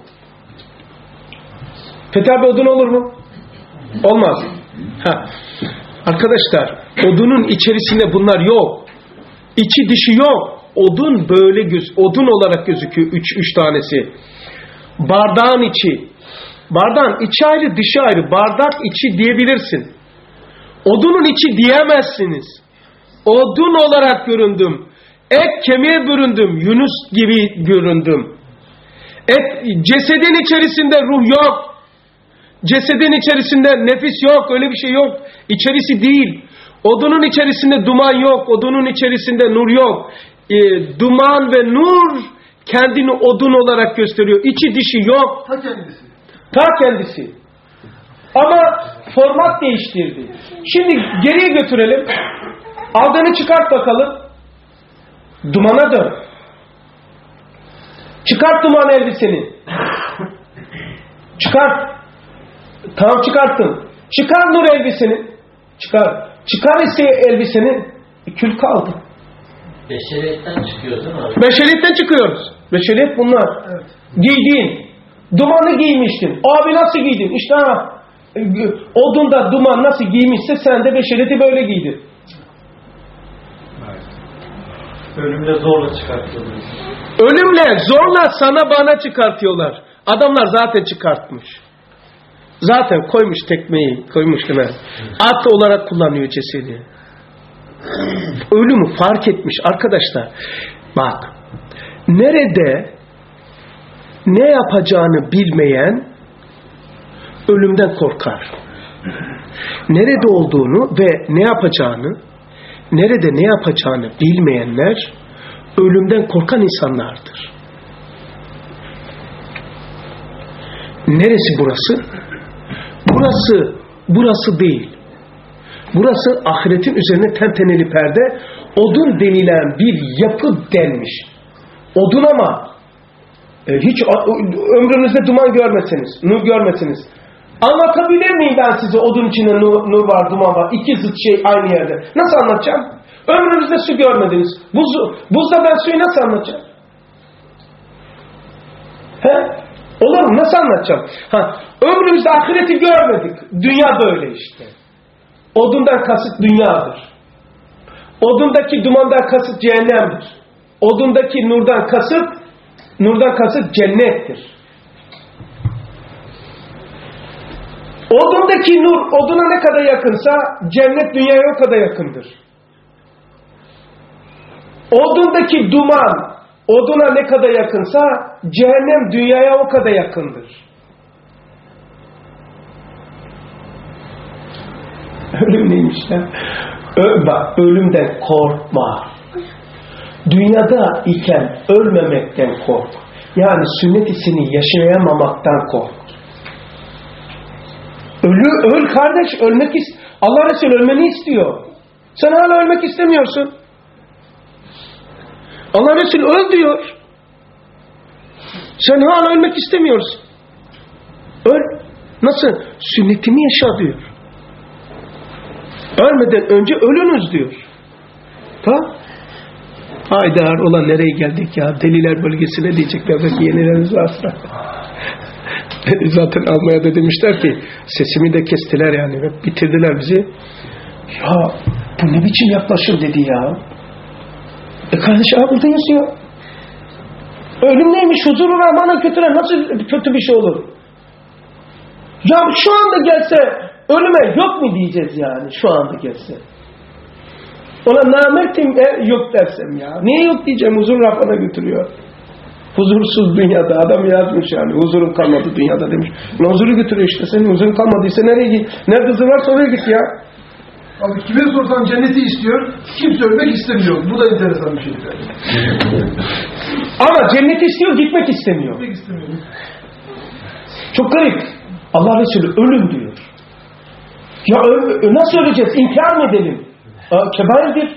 Fethi abi odun olur mu? Olmaz. Ha. Arkadaşlar odunun içerisinde bunlar yok. İçi dışı yok. Odun böyle göz, odun olarak gözüküyor üç, üç tanesi. Bardağın içi. Bardağın içi ayrı dışı ayrı. Bardak içi diyebilirsin. Odunun içi diyemezsiniz. Odun olarak göründüm. Et kemiğe büründüm. Yunus gibi göründüm. Et, cesedin içerisinde ruh yok. Cesedin içerisinde nefis yok. Öyle bir şey yok. İçerisi değil. Odunun içerisinde duman yok. Odunun içerisinde nur yok. E, duman ve nur kendini odun olarak gösteriyor. İçi dışı yok. Ta kendisi. Ta kendisi. Ama format değiştirdi. Şimdi geriye götürelim. Aldığını çıkart bakalım. Dumana dön. Çıkart duman elbiseni. Çıkart. Tamam çıkarttın. Çıkar nur elbiseni. Çıkar. Çıkar ise elbiseni. Kül kaldı. Beşeriyetten çıkıyoruz değil mi abi? Beşeriyetten çıkıyoruz. Beşeriyet bunlar. Evet. Giydiğin, dumanı giymiştin. Abi nasıl giydin? İşte ha, odunda duman nasıl giymişse sen de beşeriyeti böyle giydin. Ölümle zorla çıkartıyoruz. Ölümle, zorla sana bana çıkartıyorlar. Adamlar zaten çıkartmış. Zaten koymuş tekmeyi, koymuş değil mi? At olarak kullanıyor cesedi. Ölümü fark etmiş arkadaşlar. Bak, nerede ne yapacağını bilmeyen ölümden korkar. Nerede olduğunu ve ne yapacağını, nerede ne yapacağını bilmeyenler ölümden korkan insanlardır. Neresi burası? Burası, burası değil. Burası ahiretin üzerine tenteneli perde, odun denilen bir yapı denmiş. Odun ama e, hiç ömrünüzde duman görmeseniz, nur görmeseniz. Anlatabilir miyim ben size odun içinde nur, nur var, duman var, iki zıt şey aynı yerde? Nasıl anlatacağım? Ömrünüzde su görmediniz. Buz, buzda ben suyu nasıl anlatacağım? He? Olur mu? Nasıl anlatacağım? Ha, ömrümüzde ahireti görmedik. Dünya böyle işte. Odundan kasıt dünyadır. Odundaki dumandan kasıt cehennemdir. Odundaki nurdan kasıt, nurdan kasıt cennettir. Odundaki nur, oduna ne kadar yakınsa cennet dünyaya o kadar yakındır. Odundaki duman, oduna ne kadar yakınsa cehennem dünyaya o kadar yakındır. Ölüm neymiş ya? Ö bak, ölümden korkma. Dünyada iken ölmemekten kork. Yani sünnet-i yaşayamamaktan kork. Ölü, öl kardeş, ölmek ist. Allah Resulü ölmeni istiyor. Sen hala ölmek istemiyorsun. Allah Resulü öl diyor. Sen hala ölmek istemiyorsun. Öl. Nasıl? Sünnetimi yaşa diyor. Ölmeden önce ölünüz diyor. Tamam. Haydar ulan nereye geldik ya? Deliler bölgesine diyecekler belki yenileriniz varsa. Zaten Almanya'da demişler ki sesimi de kestiler yani ve bitirdiler bizi. Ya bu ne biçim yaklaşım dedi ya. E kardeş abi burada yazıyor. Ölüm neymiş? Huzuru Rahman'a götüren nasıl kötü bir şey olur? Ya şu anda gelse ölüme yok mu diyeceğiz yani şu anda gelse. Ona namertim e, yok dersem ya. Niye yok diyeceğim? Huzur Rahman'a götürüyor. Huzursuz dünyada adam yazmış yani. Huzurum kalmadı dünyada demiş. Ne huzuru götürüyor işte. Senin huzurun kalmadıysa nereye git? Nerede huzur varsa oraya git ya. Abi kime sorsan cenneti istiyor, kimse ölmek istemiyor. Bu da enteresan bir şey. Ama cenneti istiyor, gitmek istemiyor. Gitmek istemiyor. Çok garip. Allah Resulü ölüm diyor. Ya nasıl öleceğiz? İnkar mı edelim? Kebairdir.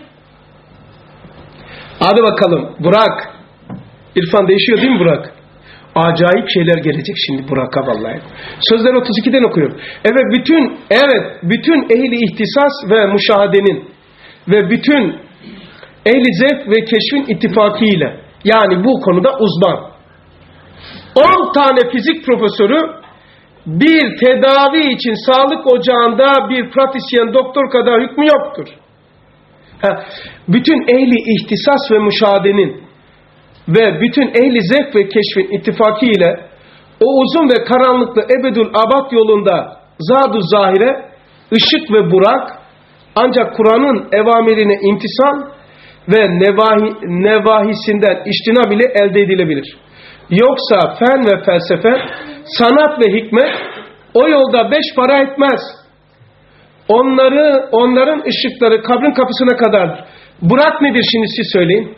Hadi bakalım. Burak. İrfan değişiyor değil mi Burak? Acayip şeyler gelecek şimdi Burak'a vallahi. Sözler otuz ikiden okuyorum. Evet bütün evet bütün ehli ihtisas ve müşahedenin ve bütün ehli zevk ve keşfin ittifakıyla yani bu konuda uzman on tane fizik profesörü bir tedavi için sağlık ocağında bir pratisyen doktor kadar hükmü yoktur. Ha, bütün ehli ihtisas ve müşahedenin ve bütün ehli zevk ve keşfin ittifakı ile o uzun ve karanlıklı ebedül abad yolunda zadu zahire, ışık ve burak ancak Kur'an'ın evamirine imtisal ve nevahi, nevahisinden içtinab ile elde edilebilir. Yoksa fen ve felsefe, sanat ve hikmet o yolda beş para etmez. Onları, onların ışıkları kabrin kapısına kadardır. Burak nedir şimdi siz söyleyin?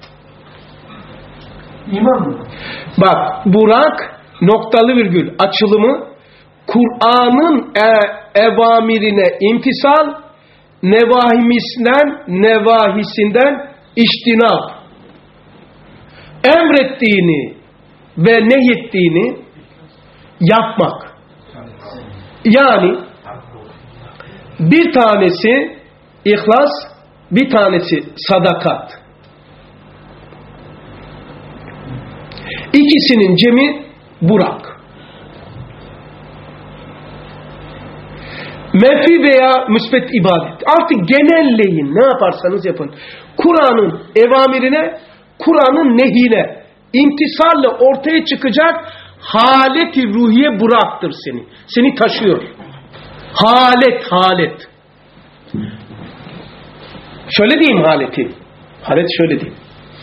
İman mı? Bak, Burak noktalı virgül açılımı Kur'an'ın e, evamirine imtisal, nevahimisinden, nevahisinden içtinab. Emrettiğini ve nehyettiğini yapmak. Yani bir tanesi ihlas, bir tanesi sadakat. İkisinin cemi Burak. Menfi veya müsbet ibadet. Artık genelleyin, ne yaparsanız yapın. Kur'an'ın evamirine, Kur'an'ın nehine imtisalle ortaya çıkacak haleti ruhiye Burak'tır seni. Seni taşıyor. Halet, halet. Şöyle diyeyim haleti. Halet şöyle diyeyim.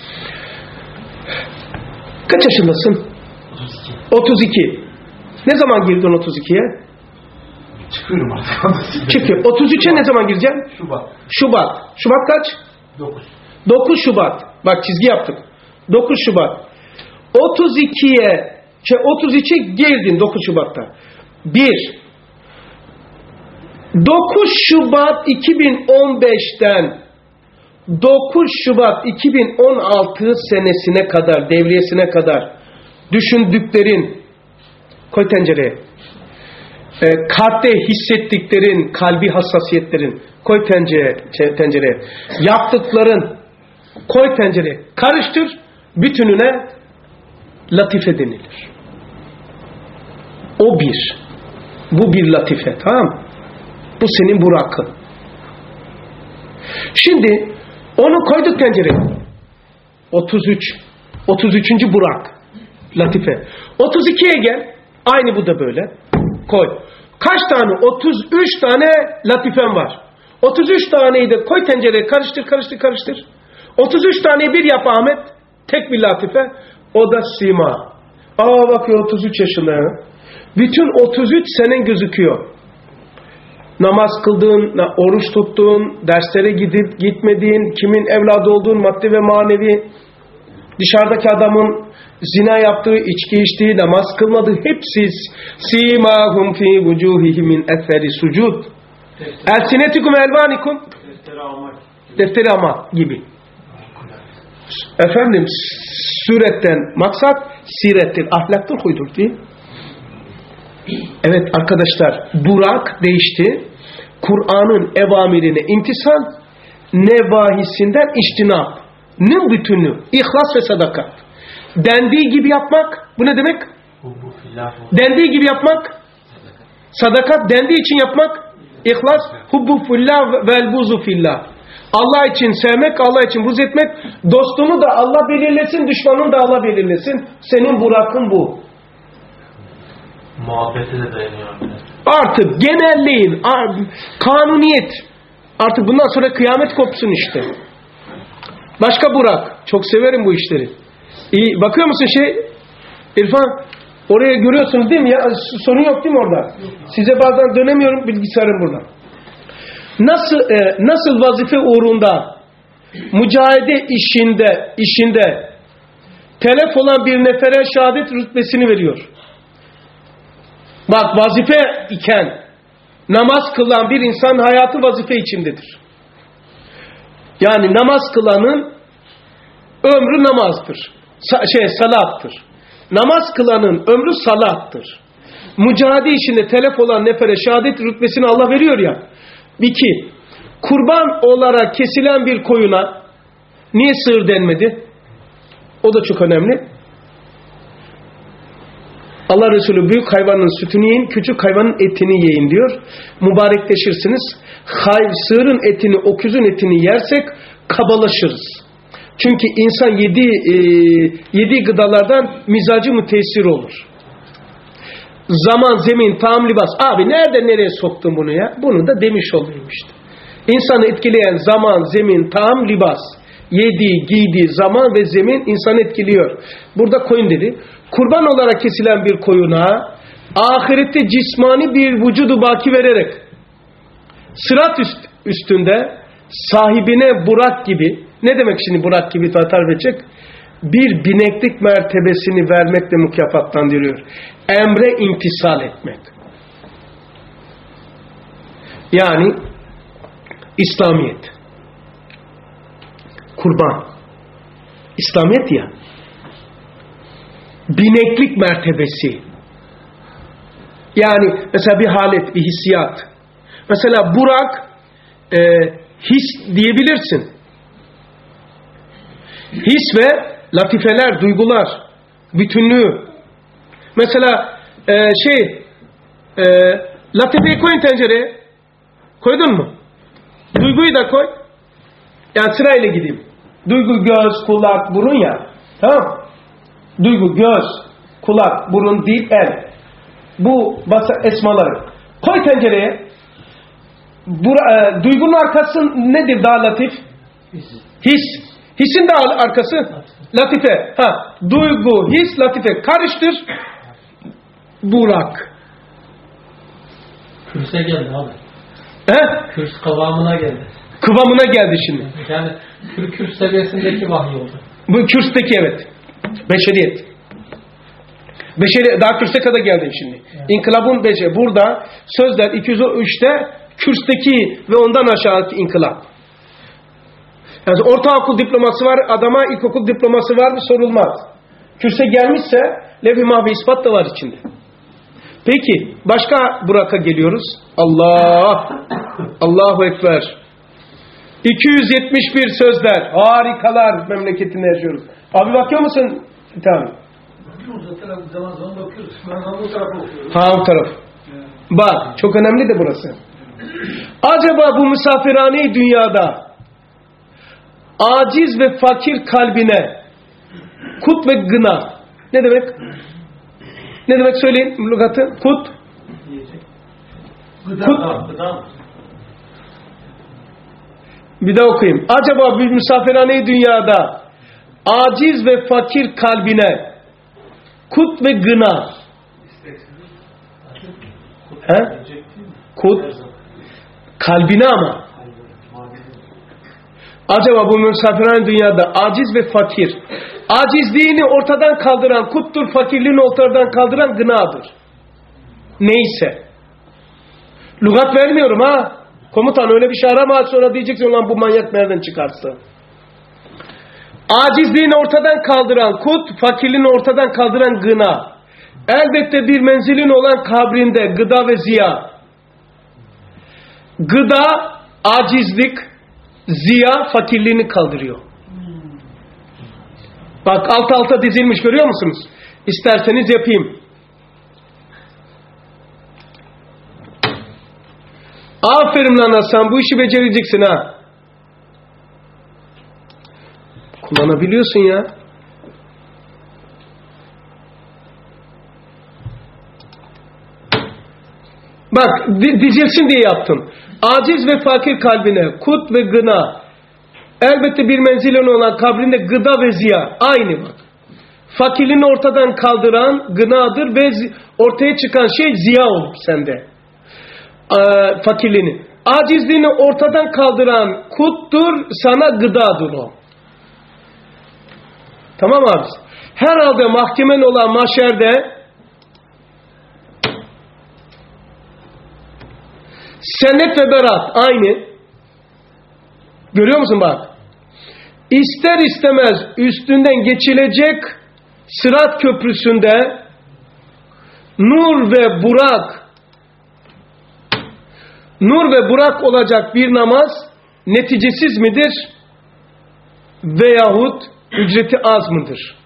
Kaç yaşındasın? otuz iki. otuz iki. Ne zaman girdin otuz ikiye? Çıkıyorum artık. Çıkıyor. otuz üçe ne zaman gireceksin? Şubat. Şubat. Şubat kaç? dokuz. dokuz Şubat. Bak çizgi yaptık. dokuz Şubat. otuz ikiye şey otuz üçe girdin dokuz Şubat'ta. bir. dokuz Şubat iki bin on beşten dokuz Şubat iki bin on altı senesine kadar, devriyesine kadar düşündüklerin, koy tencereye, e, kalpte hissettiklerin, kalbi hassasiyetlerin, koy tencereye, tencereye, yaptıkların, koy tencereye, karıştır, bütününe latife denilir. O bir. Bu bir latife, tamam mı? Bu senin Burak'ın. Şimdi onu koyduk tencereye. otuz üç. otuz üçüncü Burak. Latife. otuz ikiye gel. Aynı bu da böyle. Koy. Kaç tane? otuz üç tane latifem var. otuz üç taneyi de koy tencereye, karıştır karıştır karıştır. otuz üç taneyi bir yap Ahmet. Tek bir latife. O da sima. Aa bak ya otuz üç yaşında ya. Bütün otuz üç senin gözüküyor. Namaz kıldığın, oruç tuttuğun, derslere gidip gitmediğin, kimin evladı olduğun, maddi ve manevi, dışarıdaki adamın zina yaptığı, içki içtiği, namaz kılmadığı hepsi simahum fi vucuhihim min eferi sucud. Elsinetikum elvanikum defteri ama gibi. Efendim suretten maksat sirettir, ahlaktır, huydur değil. Evet arkadaşlar, Burak değişti. Kur'an'ın evamirine imtisal, nevahisinden içtinap. Ne bütünü? İhlas ve sadakat. Dendiği gibi yapmak, bu ne demek? Dendiği gibi yapmak, sadakat dendiği için yapmak, ihlas, hubbu fillah vel buzu fillah. Allah için sevmek, Allah için buz etmek, dostunu da Allah belirlesin, düşmanını da Allah belirlesin. Senin Burak'ın bu. Muhabbete de dayanıyor. Artık genelleyin, kanuniyet. Artık bundan sonra kıyamet kopsun işte. Başka Burak. Çok severim bu işleri. İyi, bakıyor musun şey? İrfan, oraya görüyorsunuz değil mi ya? Sorun yok değil mi orada? Size bazen dönemiyorum, bilgisayarım burada. Nasıl e, nasıl vazife uğrunda mücahede işinde işinde telef olan bir nefere şehadet rütbesini veriyor. Bak vazife iken namaz kılan bir insan hayatı vazife içindedir. Yani namaz kılanın ömrü namazdır. Sa- şey salattır. Namaz kılanın ömrü salattır. Mücahede işinde telef olan nefere şehadet rütbesini Allah veriyor ya. İki, kurban olarak kesilen bir koyuna niye sığır denmedi? O da çok önemli. Allah Resulü büyük hayvanın sütünü yiyin, küçük hayvanın etini yiyin diyor. Mübarekleşirsiniz. Hay, sığırın etini, öküzün etini yersek kabalaşırız. Çünkü insan yediği, e, yediği gıdalardan mizacı müteessir olur. Zaman, zemin, taam, libas. Abi nerede nereye soktun bunu ya? Bunu da demiş olayım işte. İnsanı etkileyen zaman, zemin, taam, libas. Yediği, giydiği zaman ve zemin insanı etkiliyor. Burada koyun dedi. Kurban olarak kesilen bir koyuna ahirette cismani bir vücudu baki vererek sırat üst, üstünde sahibine Burak gibi, ne demek şimdi Burak gibi tarif edecek? Bir bineklik mertebesini vermekle mükafatlandırıyor. Emre imtisal etmek. Yani İslamiyet. Kurban. İslamiyet ya. Bineklik mertebesi. Yani mesela bir halet, bir hissiyat. Mesela Burak e, his diyebilirsin. His ve latifeler, duygular. bütünlüğü. Mesela e, şey e, latifeyi koyun tencereye. Koydun mu? Duyguyu da koy. Yani sırayla gideyim. Duygu, göz, kulak, burun ya. Tamam. Duygu, göz, kulak, burun, dil, el. Bu basa esmaları. Koy tencereye. Bura, e, duygunun arkası nedir daha latif? His. His. Hisin daha arkası? Latife. Ha. Duygu, his, latife. Karıştır. Burak. Kürse geldi abi. He? Kürs kıvamına geldi. Kıvamına geldi şimdi. Yani kür, kürs seviyesindeki vahiy oldu. Bu kürsteki evet. Beşeriyet. Beşeri, daha kürse kadar geldin şimdi. Evet. İnkılabın beşeri. Burada sözler iki yüz üçte kürsteki ve ondan aşağıki inkılap. Yani ortaokul diploması var, adama ilkokul diploması var mı sorulmaz. Kürse gelmişse levh-i mahve ispat da var içinde. Peki başka buraka geliyoruz. Allah! Allahu Ekber. iki yüz yetmiş bir sözler. Harikalar memleketinde yaşıyoruz. Abi bakıyor musun? Tamam. Bakıyoruz zaten zaman zaman bakıyoruz. Ben hangi tarafa okuyorum? Ha o taraf. Evet. Bak çok önemli de burası. Acaba bu misafirhane dünyada aciz ve fakir kalbine kut ve gına ne demek? Ne demek söyleyin lügatı? Kut. Gıda. Kut. Gıda. Bir daha okuyayım. Acaba bir misafirhane dünyada aciz ve fakir kalbine kut ve gına. He? Kut. Kalbine ama. Acaba bu misafirhane dünyada aciz ve fakir. Acizliğini ortadan kaldıran kuttur, fakirliğini ortadan kaldıran gınadır. Neyse. Lügat vermiyorum ha. Komutan öyle bir şey arama sonra diyeceksin lan bu manyak nereden çıkarsa. Acizliğini ortadan kaldıran kut, fakirliğini ortadan kaldıran gına. Elbette bir menzilin olan kabrinde gıda ve ziya. Gıda, acizlik, ziya fakirliğini kaldırıyor. Bak alt alta dizilmiş görüyor musunuz? İsterseniz yapayım. Aferin lan Hasan bu işi becereceksin ha. Kullanabiliyorsun ya. Bak diyeceksin diye yaptım. Aciz ve fakir kalbine kut ve gına. Elbette bir menzilin olan kabrinde gıda ve ziya. Aynı bak. Fakirliğini ortadan kaldıran gınadır ve ortaya çıkan şey ziya olur sende. Ee, fakirliğini. Acizliğini ortadan kaldıran kuttur, sana gıdadır o. Tamam abi. Herhalde mahkemen olan mahşerde senet ve berat aynı. Görüyor musun bak? İster istemez üstünden geçilecek Sırat Köprüsü'nde nur ve burak nur ve burak olacak bir namaz neticesiz midir? Veyahut ücreti az mıdır?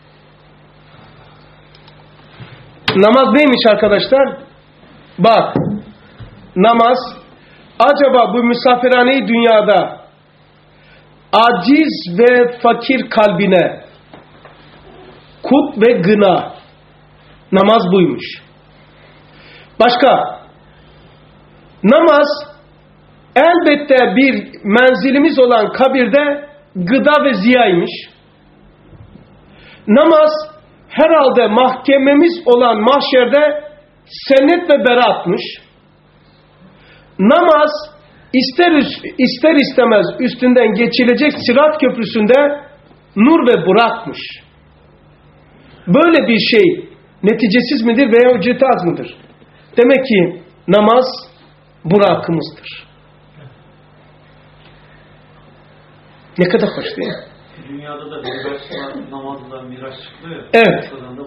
Namaz neymiş arkadaşlar? Bak, namaz acaba bu misafirhane dünyada aciz ve fakir kalbine kut ve gına namaz buymuş. Başka namaz elbette bir menzilimiz olan kabirde gıda ve ziyaymış. Namaz herhalde mahkememiz olan mahşerde senet ve beratmış. Namaz ister, ister istemez üstünden geçilecek Sırat Köprüsü'nde nur ve burakmış. Böyle bir şey neticesiz midir veya ücreti az mıdır? Demek ki namaz burakımızdır. Ne kadar hoş değil mi? Dünyada da miraçlar, namazda miraç çıkıyor ya. Evet. Da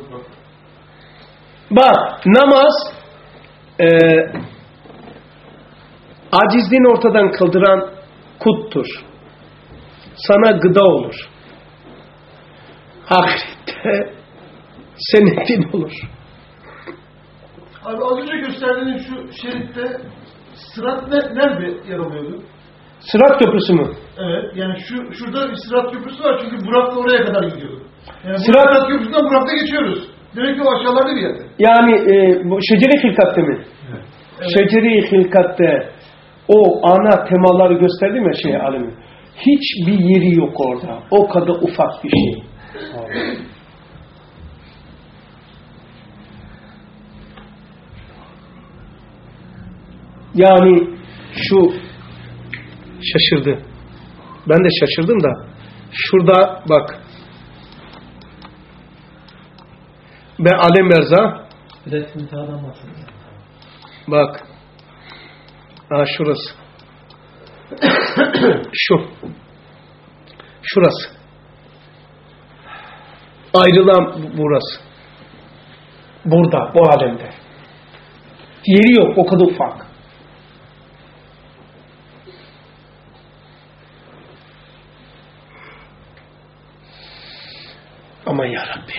bak namaz e, acizliğini ortadan kaldıran kuttur. Sana gıda olur. Ahirette senetin olur. Abi az önce gösterdiğin şu şeritte sırat ne, nerede yer alıyordu? Sırat köprüsü mü? Evet, yani şu şurada bir sırat köprüsü var çünkü Burak da oraya kadar gidiyordu. Yani Sırat- sırat, sırat köprüsünden Burak'ta geçiyoruz. Demek ki o aşağılarda bir yerde. Yani e, bu şeceri hilkatte mi? Evet. Şeceri hilkatte o ana temaları gösterdim ya şey alemi. Hiçbir yeri yok orada. O kadar ufak bir şey. Yani şu şaşırdı. Ben de şaşırdım da şurada bak ve alem berza Bilet imtihadan bahsediyor. bak ha şurası şu şurası ayrılan burası burada bu alemde yeri yok o kadar ufak. Aman yarabbi.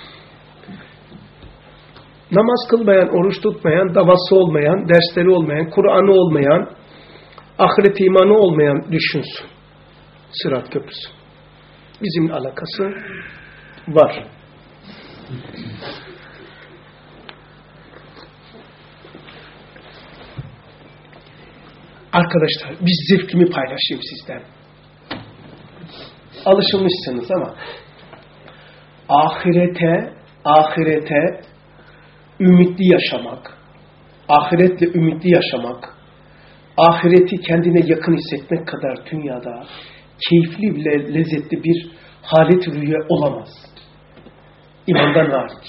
Namaz kılmayan, oruç tutmayan, davası olmayan, dersleri olmayan, Kur'an'ı olmayan, ahiret imanı olmayan düşünsün. Sırat köprüsü. Bizimle alakası var. Arkadaşlar, biz zevkimi paylaşayım sizden. Alışılmışsınız ama ahirete, ahirete ümitli yaşamak, ahiretle ümitli yaşamak, ahireti kendine yakın hissetmek kadar dünyada keyifli ve lezzetli bir halet rüya olamaz. İmandan hariç.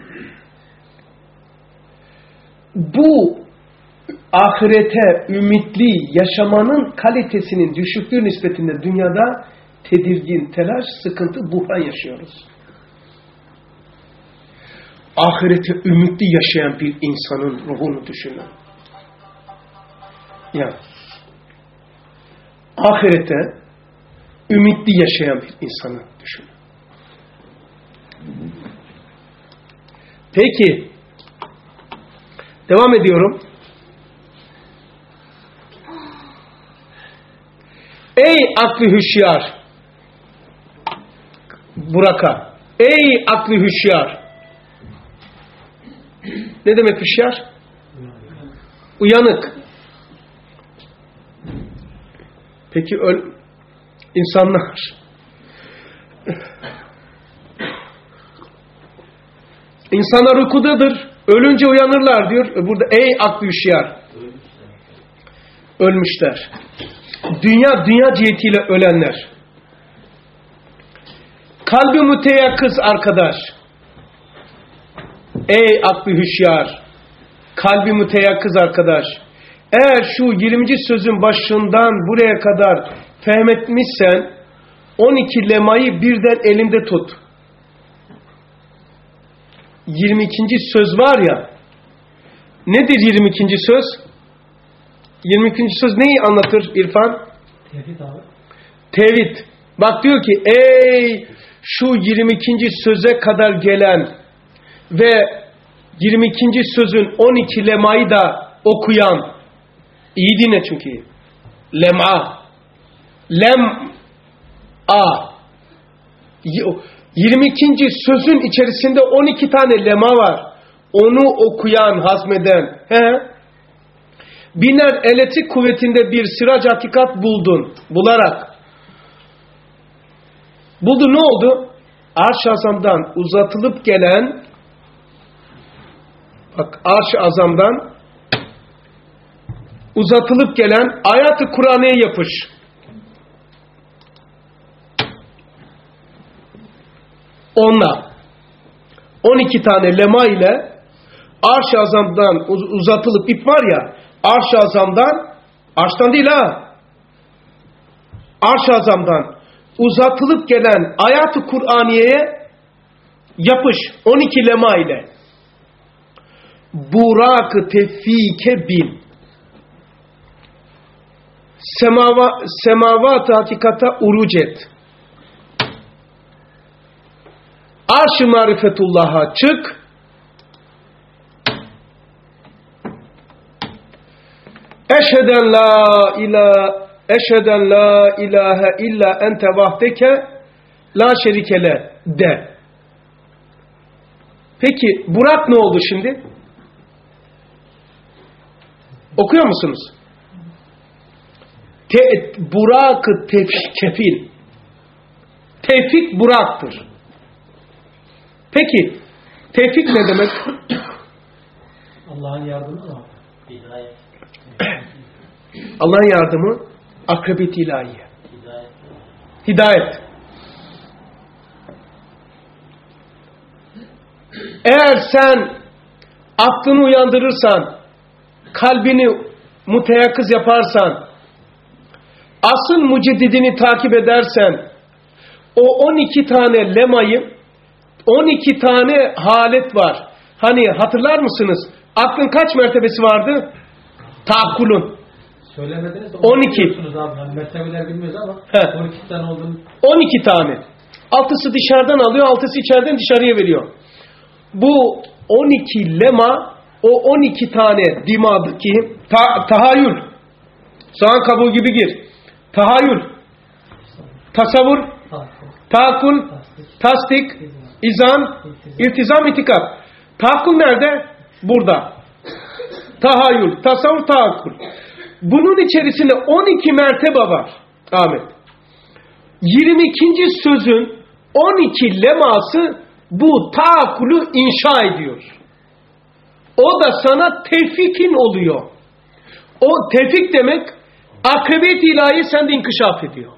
Bu ahirete ümitli yaşamanın kalitesinin düşüklüğü nispetinde dünyada tedirgin, telaş, sıkıntı, buhran yaşıyoruz. Ahirete ümitli yaşayan bir insanın ruhunu düşünün. Yani ahirete ümitli yaşayan bir insanı düşünün. Peki devam ediyorum. Ey aklı hüşyar Burak'a, ey aklı hüşyar. Ne demek hüşyar? Uyanık. Peki öl insanlar İnsanlar uykudadır. Ölünce uyanırlar diyor. Burada ey aklı hüşyar. Ölmüşler. Dünya dünya cihetiyle ölenler. Kalbi müteyakkız arkadaş. Ey aklı hüşyar. Kalbi müteyakkız arkadaş. Eğer şu yirminci sözün başından buraya kadar fehmetmişsen on iki lemayı birden elinde tut. yirmi ikinci söz var ya. Nedir yirmi ikinci söz? yirmi ikinci söz neyi anlatır İrfan? Tevhid abi. Tevhid. Bak diyor ki ey şu yirmi ikinci söze kadar gelen ve yirmi ikinci sözün on iki lemayı da okuyan, iyi dinle çünkü. Lem'a. Lem'a. yirmi ikinci sözün içerisinde on iki tane lema var. Onu okuyan, hazmeden. He? Biner elektrik kuvvetinde bir sırac hakikat buldun. Bularak. Buldun ne oldu? Arş-ı Azam'dan uzatılıp gelen bak Arş-ı Azam'dan uzatılıp gelen ayat-ı Kur'an'a yapış. Onunla on iki tane lema ile Arş-ı Azam'dan uzatılıp ip var ya Arş-ı Azam'dan Arş'tan değil ha Arş-ı Azam'dan uzatılıp gelen ayat-ı Kur'aniye'ye yapış on iki lema ile Burak-ı tefike bin Semava, semavat-ı hakikata uruc et. Arş-ı marifetullah'a çık. Eşheden la ilahe eşheden la ilahe illa ente vahdeke la şerikele de. Peki Burak ne oldu şimdi? Okuyor musunuz? Te, Burak-ı kefil. Tevfik Burak'tır. Peki tevfik ne demek? Allah'ın yardımı mı? Hidayet. Allah'ın yardımı akrabet ilahiye. Hidayet. Hidayet. Eğer sen aklını uyandırırsan, kalbini muteyakkız yaparsan, asıl muceddidini takip edersen, o on iki tane lemayı, on iki tane halet var. Hani hatırlar mısınız? Aklın kaç mertebesi vardı? Taakkulun. Söylemediniz de on iki. Abi. Yani mertebeler bilmiyoruz ama He. on iki tane olduğunu. on iki tane. Altısı dışarıdan alıyor, altısı içeriden dışarıya veriyor. Bu on iki lema, o on iki tane dimadaki ta tahayyül, soğan kabuğu gibi gir. Tahayyül, tasavvur, taakkul, tasdik, izan, iltizam, itikad. Taakkul nerede? Burada. Tahayyül, tasavvur, taakkul. Bunun içerisinde on iki mertebe var. Ahmet. yirmi ikinci sözün on iki leması bu taakkulü inşa ediyor. O da sana tevfikin oluyor. O tevfik demek akrebet ilahi sende inkişaf ediyor.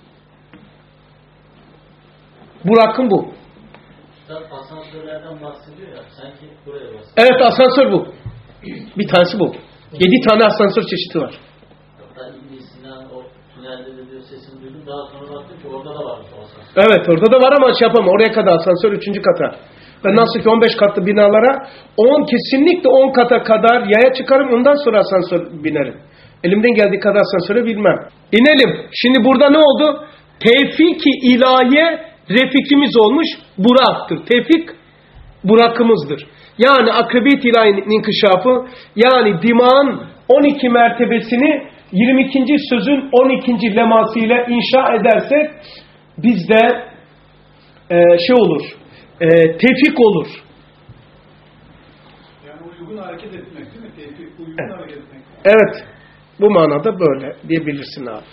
Burak'ın bu. Üstad asansörlerden bahsediyor ya. Sanki buraya bahsediyor. Evet, asansör bu. Bir tanesi bu. Yedi tane asansör çeşidi var. Hatta İbn Sinan o tünelde de diyor sesini duydum. Daha sonra baktım ki orada da varmış o asansör. Evet, orada da var ama şey yapamam. Oraya kadar asansör üçüncü kata. Ben nasıl ki on beş katlı binalara on kesinlikle on kata kadar yaya çıkarım, ondan sonra asansör binerim. Elimden geldiği kadar asansöre bilmem. İnelim. Şimdi burada ne oldu? Tevfik-i ilahiye refikimiz olmuş Burak'tır. Tevfik Burak'ımızdır. Yani akrebet ilahinin inkişafı, yani dimağın on iki mertebesini yirmi ikinci sözün on ikinci lemasıyla inşa edersek bizde e, şey olur, e, tevfik olur. Yani uygun hareket etmek değil mi? Tevfik, uygun evet. hareket etmek. Evet, bu manada böyle diyebilirsin abi.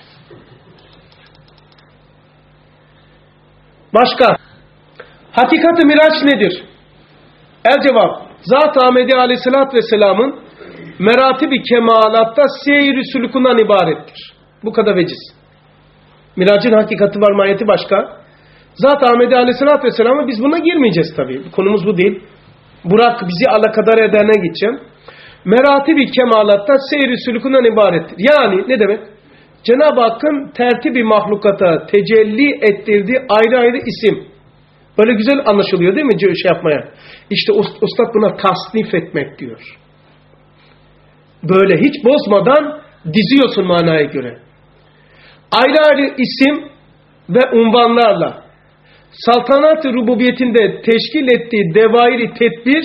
Başka? Hakikat-ı Miraç nedir? El cevap. Zat-ı Ahmedi Aleyhisselatü Vesselam'ın meratibi kemalatta seyir-i sülükundan ibarettir. Bu kadar veciz. Miracın hakikati var, mahiyeti başka. Zat-ı Ahmedi Aleyhisselatü Vesselam'a biz buna girmeyeceğiz tabii. Konumuz bu değil. Burak bizi alakadar edene gideceğim. Meratibi kemalatta seyir-i sülükundan ibarettir. Yani ne demek? Cenab-ı Hakk'ın tertibi mahlukata tecelli ettirdiği ayrı ayrı isim. Böyle güzel anlaşılıyor değil mi şey yapmaya? İşte Ustad buna tasnif etmek diyor. Böyle hiç bozmadan diziyorsun manaya göre. Ayrı ayrı isim ve unvanlarla saltanat-ı rububiyetinde teşkil ettiği devairi tedbir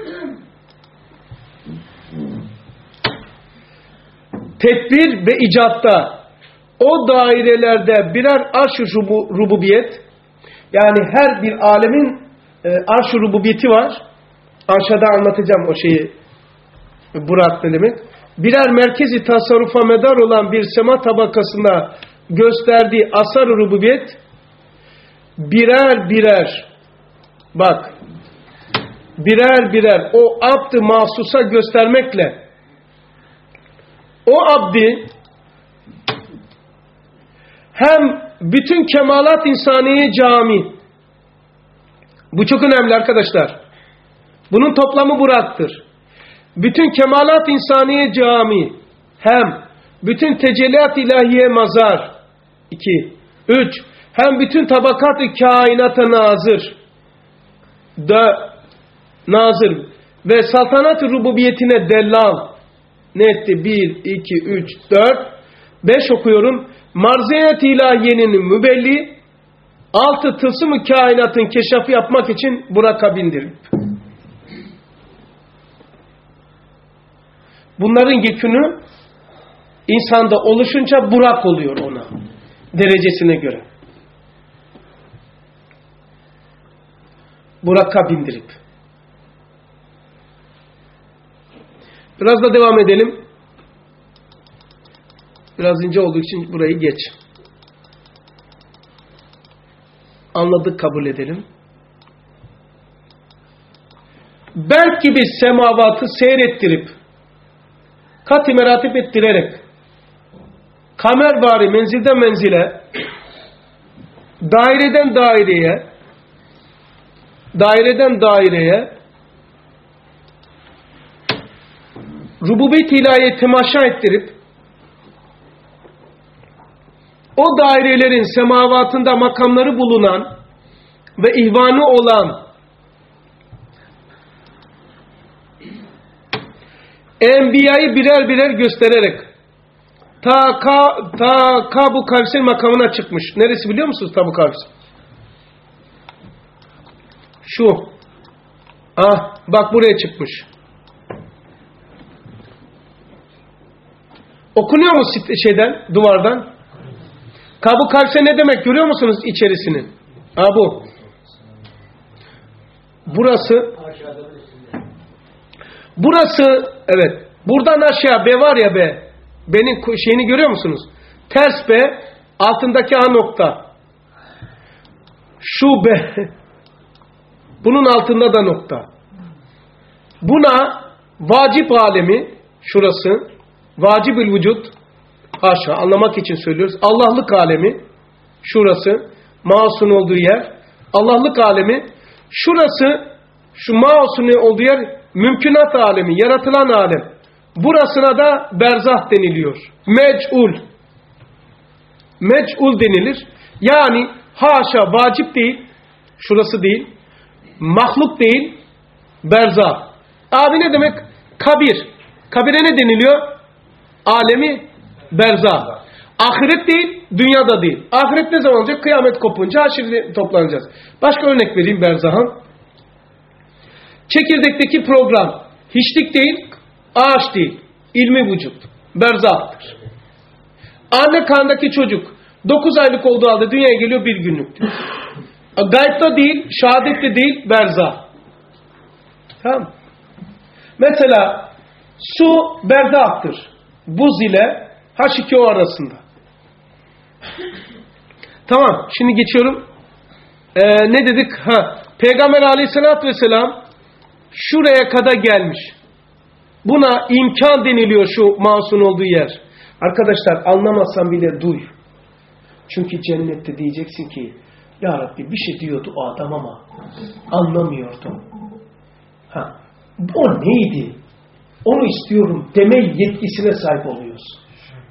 tedbir ve icatta o dairelerde birer arş-ı rububiyet, yani her bir alemin e, arş-ı rububiyeti var. Aşağıda anlatacağım o şeyi. Burak ne demek? Birer merkezi tasarrufa medar olan bir sema tabakasında gösterdiği asar-ı rububiyet birer birer bak birer birer o abd-ı mahsusa göstermekle o abdi hem bütün kemalat insaniye cami. Bu çok önemli arkadaşlar. Bunun toplamı Burak'tır. Bütün kemalat insaniye cami. Hem bütün tecelliat ilahiye mazar. İki. Üç. Hem bütün tabakat-ı kainata nazır. Dört. Nazır. Ve saltanat-ı rububiyetine dellal. Ne etti? Bir, iki, üç, dört. Beş okuyorum. Marziyat ilahiyenin mübelli. altı tılsım-ı kainatın keşafı yapmak için Burak'a bindirip bunların yükünü insanda oluşunca Burak oluyor ona. Derecesine göre. Burak'a bindirip. Biraz da devam edelim. Biraz ince olduğu için burayı geç. Anladık, kabul edelim. Berk gibi semavatı seyrettirip kat-i meratip ettirerek kamervari menzilden menzile, daireden daireye, daireden daireye rububiyet ilahiye temaşa ettirip o dairelerin semavatında makamları bulunan ve ihvanı olan enbiyayı birer birer göstererek ta ka, ta Kabu Kavs'in makamına çıkmış. Neresi biliyor musunuz Kabu Kavs? Şu. Ah, bak buraya çıkmış. Okunuyor mu şeyden, duvardan? Kabu Kavs'e ne demek görüyor musunuz içerisini? Ha bu. Burası. Burası, evet. Buradan aşağı B var ya B. Benim şeyini görüyor musunuz? Ters B, altındaki A nokta. Şu B. Bunun altında da nokta. Buna vacip alemi, şurası, vacib-ül vücut, haşa, anlamak için söylüyoruz. Allah'lık alemi, şurası, mausun olduğu yer. Allah'lık alemi, şurası, şu mausun olduğu yer, mümkünat alemi, yaratılan alem. Burasına da berzah deniliyor. Mec'ul. Mec'ul denilir. Yani haşa vacip değil, şurası değil, mahluk değil, berzah. Abi ne demek? Kabir. Kabire ne deniliyor? Alemi berzah. Ahiret değil, dünyada değil. Ahiret ne zaman olacak? Kıyamet kopunca haşirde toplanacağız. Başka örnek vereyim berzahın. Çekirdekteki program hiçlik değil, ağaç değil. İlmi vücut. Berzahtır. Anne karnındaki çocuk dokuz aylık olduğu halde dünyaya geliyor bir günlüktür. Gaybda değil, şehadette değil, berzah. Tamam. Mesela su berzahtır. Buz ile H iki O arasında. Tamam. Şimdi geçiyorum. Ee, ne dedik? Ha. Peygamber aleyhissalatü vesselam şuraya kadar gelmiş. Buna imkan deniliyor şu masum olduğu yer. Arkadaşlar anlamazsan bile duy. Çünkü cennette diyeceksin ki ya Rabbi bir şey diyordu o adam ama anlamıyordum. Ha. O neydi? Onu istiyorum deme yetkisine sahip oluyorsun.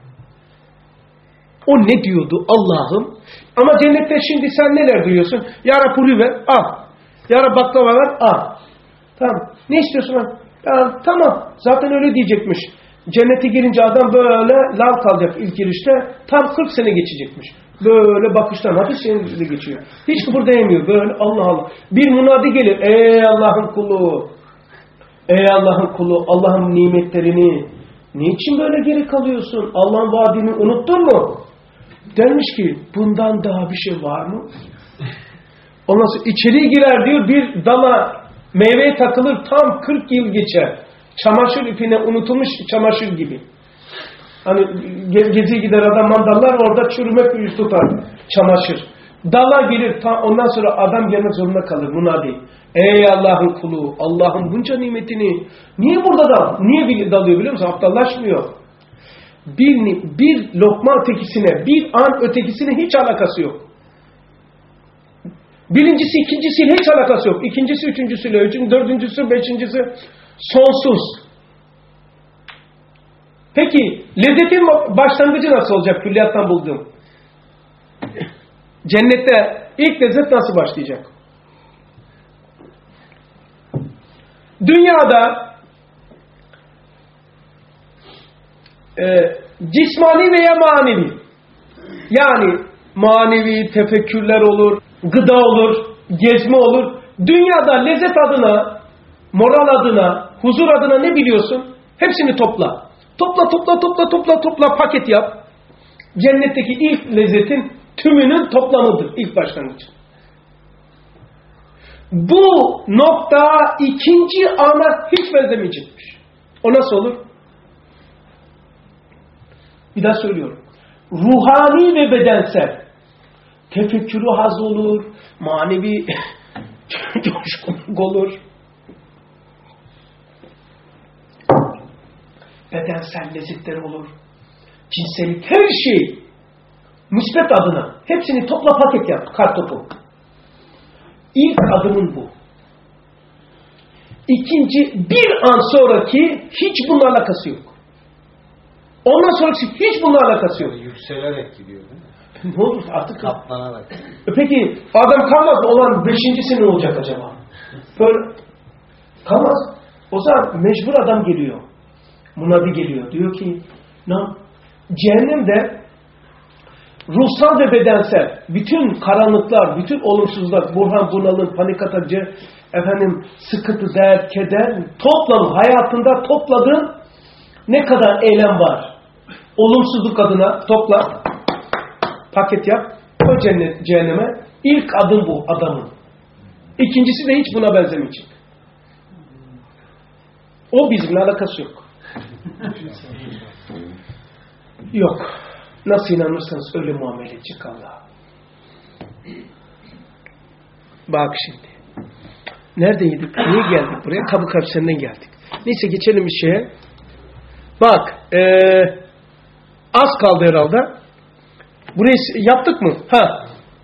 O ne diyordu Allah'ım? Ama cennette şimdi sen neler duyuyorsun? Ya Rabbi pulü ver, al. Ya Rabbi baklava ver, al. Tamam. Ne istiyorsun lan? Ya, tamam. Zaten öyle diyecekmiş. Cennete girince adam böyle lav kalacak ilk girişte. Tam kırk sene geçecekmiş. Böyle bakıştan hafif sene geçiyor. Hiç kıpırdayamıyor. Böyle Allah Allah. Bir munadi gelir. Ey Allah'ın kulu. Ey Allah'ın kulu. Allah'ın nimetlerini. Niçin böyle geri kalıyorsun? Allah'ın vaadini unuttun mu? Dermiş ki bundan daha bir şey var mı? Ondan sonra içeri girer diyor bir dala meyveye takılır tam kırk yıl geçer. Çamaşır ipine unutulmuş çamaşır gibi. Hani gezi gider adam mandallar orada çürümek yüz tutar çamaşır. Dala gelir ondan sonra adam gelmek zorunda kalır munadi. Ey Allah'ın kulu Allah'ın bunca nimetini niye burada da niye dalıyor biliyor musun? Aptallaşmıyor. Bir, bir lokma ötekisine bir an ötekisine hiç alakası yok. Birincisi ikincisiyle hiç alakası yok. İkincisi üçüncüsüyle, üçüncüsü, dördüncüsü, beşincisi sonsuz. Peki lezzetin başlangıcı nasıl olacak külliyattan bulduğum? Cennette ilk lezzet nasıl başlayacak? Dünyada e, cismani veya manevi yani manevi tefekkürler olur, gıda olur, gezme olur. Dünyada lezzet adına, moral adına, huzur adına ne biliyorsun? Hepsini topla. Topla, topla, topla, topla, topla, paket yap. Cennetteki ilk lezzetin tümünün toplamıdır ilk başlangıç. Bu nokta ikinci ana hiç benzemeyecekmiş. O nasıl olur? Bir daha söylüyorum. Ruhani ve bedensel. Tefekkürü haz olur, manevi coşkunluk olur. Bedensel lezzetleri olur. Cinsellik, her şey müsbet adına. Hepsini topla paket yap, kartopu. İlk adımın bu. İkinci, bir an sonraki hiç bununla alakası yok. Ondan sonraki hiç bununla alakası yok. Yükselerek gidiyor değil mi? Ne olur artık? Katlanarak. Peki adam kalmaz olan beşincisi ne olacak acaba? Böyle kalmaz. O zaman mecbur adam geliyor. Munadi geliyor. Diyor ki ne? Cehennemde ruhsal ve bedensel bütün karanlıklar, bütün olumsuzluklar, burhan, bunalım, panik atıcı, efendim sıkıntı, dert, keder, toplam hayatında topladığın ne kadar eylem var? Olumsuzluk adına topla, paket yap, o cennet, cehenneme. İlk adım bu adamın. İkincisi de hiç buna benzemeyecek. O bizimle alakası yok. Yok. Nasıl inanırsanız öyle muamele edecek Allah. Bak şimdi. Neredeydik? Niye geldik buraya? Kabuk hapisinden geldik. Neyse geçelim bir şeye. Bak. Ee, az kaldı herhalde. Burayı yaptık mı? Ha.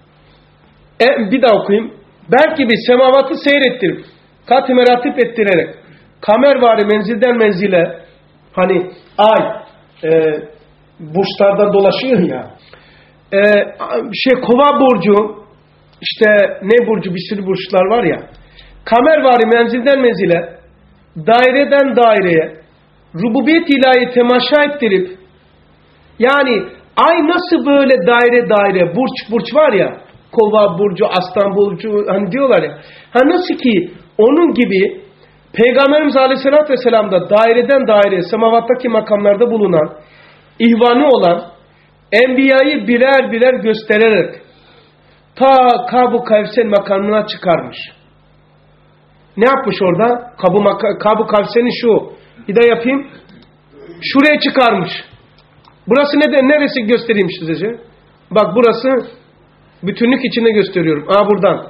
E, bir daha okuyayım. Belki bir semavatı seyrettirip kat-ı meratip ettirerek kamervari menzilden menzile hani ay e, burçlardan dolaşıyor ya e, şey kova burcu işte ne burcu bir sürü burçlar var ya kamervari menzilden menzile daireden daireye rububiyet ilahi temaşa ettirip yani ay nasıl böyle daire daire burç burç var ya kova burcu aslan burcu hani diyorlar ya ha nasıl ki onun gibi Peygamberimiz Aleyhisselatü Vesselam da daireden daireye semavattaki makamlarda bulunan ihvanı olan enbiyayı birer birer göstererek ta Kab-ı Kavsen makamına çıkarmış. Ne yapmış orada? Kab-ı Kavsen'i şu. Bir daha yapayım. Şuraya çıkarmış. Burası neden? Neresi göstereyim size? Bak burası bütünlük içinde gösteriyorum. Aa buradan.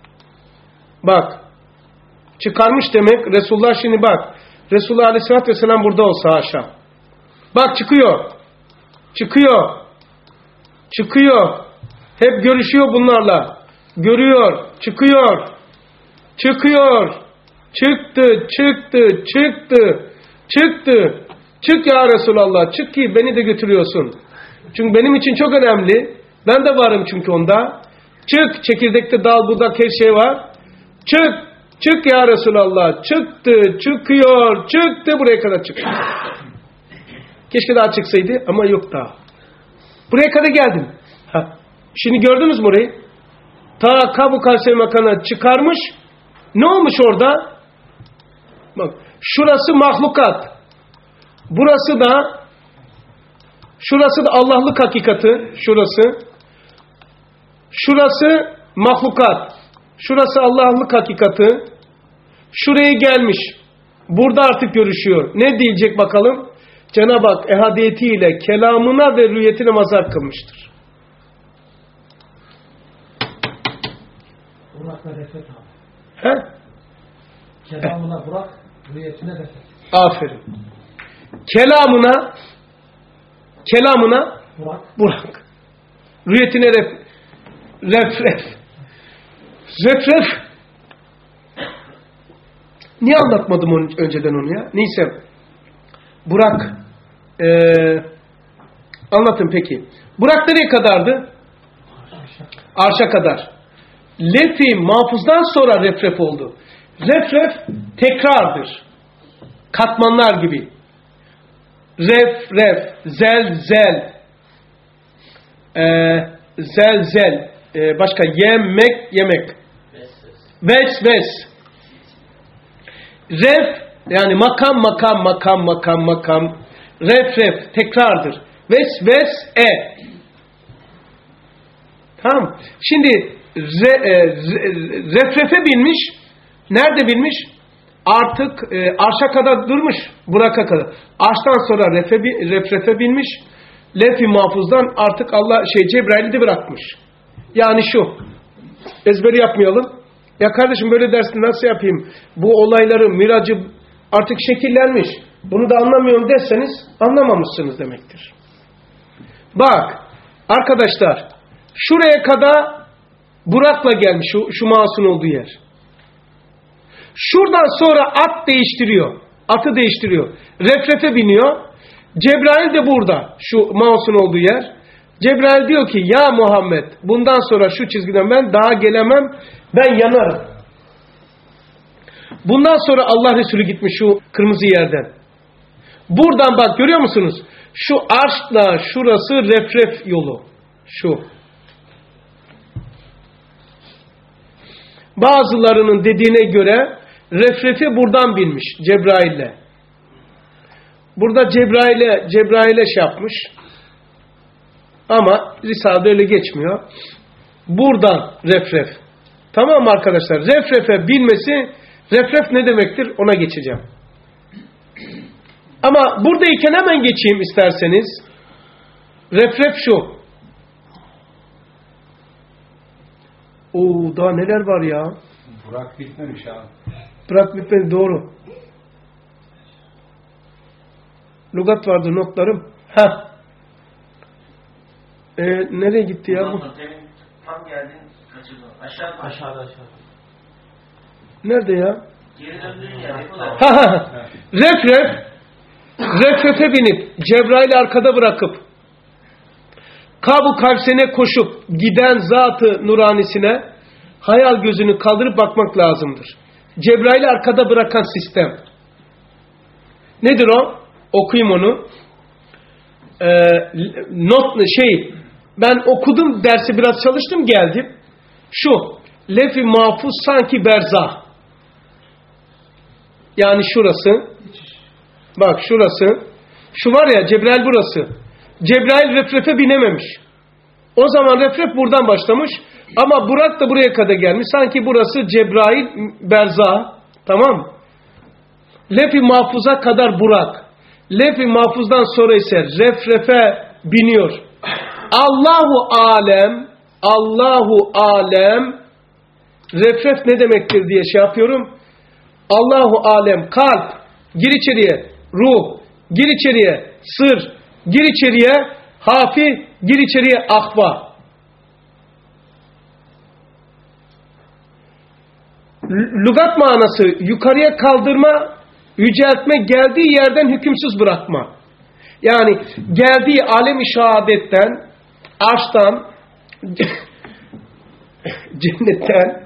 Bak. Çıkarmış demek. Resulullah şimdi bak. Resulullah Aleyhisselatü Vesselam burada olsa haşa. Bak çıkıyor. Çıkıyor. Çıkıyor. Hep görüşüyor bunlarla. Görüyor. Çıkıyor. Çıkıyor. Çıktı. Çıktı. Çıktı. Çıktı. Çık ya Resulallah. Çık ki beni de götürüyorsun. Çünkü benim için çok önemli. Ben de varım çünkü onda. Çık. Çekirdekte dal budak her şey var. Çık. Çık ya Resulallah. Çıktı. Çıkıyor. Çıktı. Buraya kadar çıktı. Keşke daha çıksaydı ama yok daha. Buraya kadar geldim. Ha. Şimdi gördünüz mü orayı? Ta Kab-ı Kavsen makamına çıkarmış. Ne olmuş orada? Bak. Şurası mahlukat. Burası da şurası da Allah'lık hakikati. Şurası. Şurası mahlukat. Şurası Allah'lık hakikati. Şuraya gelmiş. Burada artık görüşüyor. Ne diyecek bakalım? Cenab-ı Hak ehadiyetiyle kelamına ve rüyetine mazhar kılmıştır. Burak ve refet abi. He? Kelamına Burak, rüyetine refet. Aferin. Kelamına kelamına Burak. Burak. Rüyetine ref ref ref. Ref ref. Niye anlatmadım onu, önceden onu ya? Neyse. Burak. Ee, anlatın peki. Burak nereye kadardı? Arşa kadar. Lef-i mahfuzdan sonra ref ref oldu. Ref ref tekrardır. Katmanlar gibi. Ref ref. Zel zel. Ee, zel zel. e, başka yemek, yemek. Ves, ves. Ref, yani makam, makam, makam, makam, makam. Ref, ref, tekrardır. Ves, ves, e. Tamam. Şimdi re, e, refrefe binmiş. Nerede binmiş? Artık e, arşa kadar durmuş. Buraka kadar. Arştan sonra refe, refrefe binmiş. Lef-i mahfuzdan artık Allah şey Cebrail'i de bırakmış. Yani şu. Ezberi yapmayalım. Ya kardeşim böyle dersi nasıl yapayım? Bu olayları, miracı artık şekillenmiş. Bunu da anlamıyorum derseniz anlamamışsınız demektir. Bak arkadaşlar şuraya kadar Burak'la gelmiş şu, şu Mouse'un olduğu yer. Şuradan sonra at değiştiriyor. Atı değiştiriyor. Refrefe biniyor. Cebrail de burada. Şu Mouse'un olduğu yer. Cebrail diyor ki ya Muhammed bundan sonra şu çizgiden ben daha gelemem. Ben yanarım. Bundan sonra Allah Resulü gitmiş şu kırmızı yerden. Buradan bak görüyor musunuz? Şu arşla şurası refref yolu. Şu. Bazılarının dediğine göre refrefi buradan binmiş Cebrail'le. Burada Cebrail'e Cebrail'e şey yapmış. Ama Risale'de öyle geçmiyor. Buradan refref. Tamam mı arkadaşlar? Refrefe binmesi, refref ne demektir? Ona geçeceğim. Ama buradayken hemen geçeyim isterseniz. Refref şu. Oo daha neler var ya. Burak bitmemiş abi. Burak bitmedi doğru. Lugat vardı notlarım. Ha. Ee, nereye gitti ya bu? Tam geldin kaçırdın. Aşağı Aşağıda aşağıda. Nerede ya? geri döndüğün yer. Ha ha. Refref. Refrefe binip Cebrail'i arkada bırakıp Kab-ı Kavsen'e koşup giden Zat-ı Nuranisine hayal gözünü kaldırıp bakmak lazımdır. Cebrail'i arkada bırakan sistem. Nedir o? Okuyayım onu. Ee, not şey ben okudum dersi biraz çalıştım geldim. Şu lef-i mahfuz sanki berzah. Yani şurası. Bak şurası. Şu var ya Cebrail burası. Cebrail refrefe binememiş. O zaman refref buradan başlamış. Ama Burak da buraya kadar gelmiş. Sanki burası Cebrail berzah. Tamam. Lef-i mahfuza kadar Burak. Lef-i mahfuzdan sonra ise refrefe biniyor. Allahu alem, Allahu alem, refref ne demektir diye şey yapıyorum. Allahu alem, kalp, gir içeriye, ruh, gir içeriye, sır, gir içeriye, hafi, gir içeriye, ahva. Lügat manası yukarıya kaldırma, yüceltme, geldiği yerden hükümsüz bırakma. Yani geldiği alem-i şehadetten, arştan, cennetten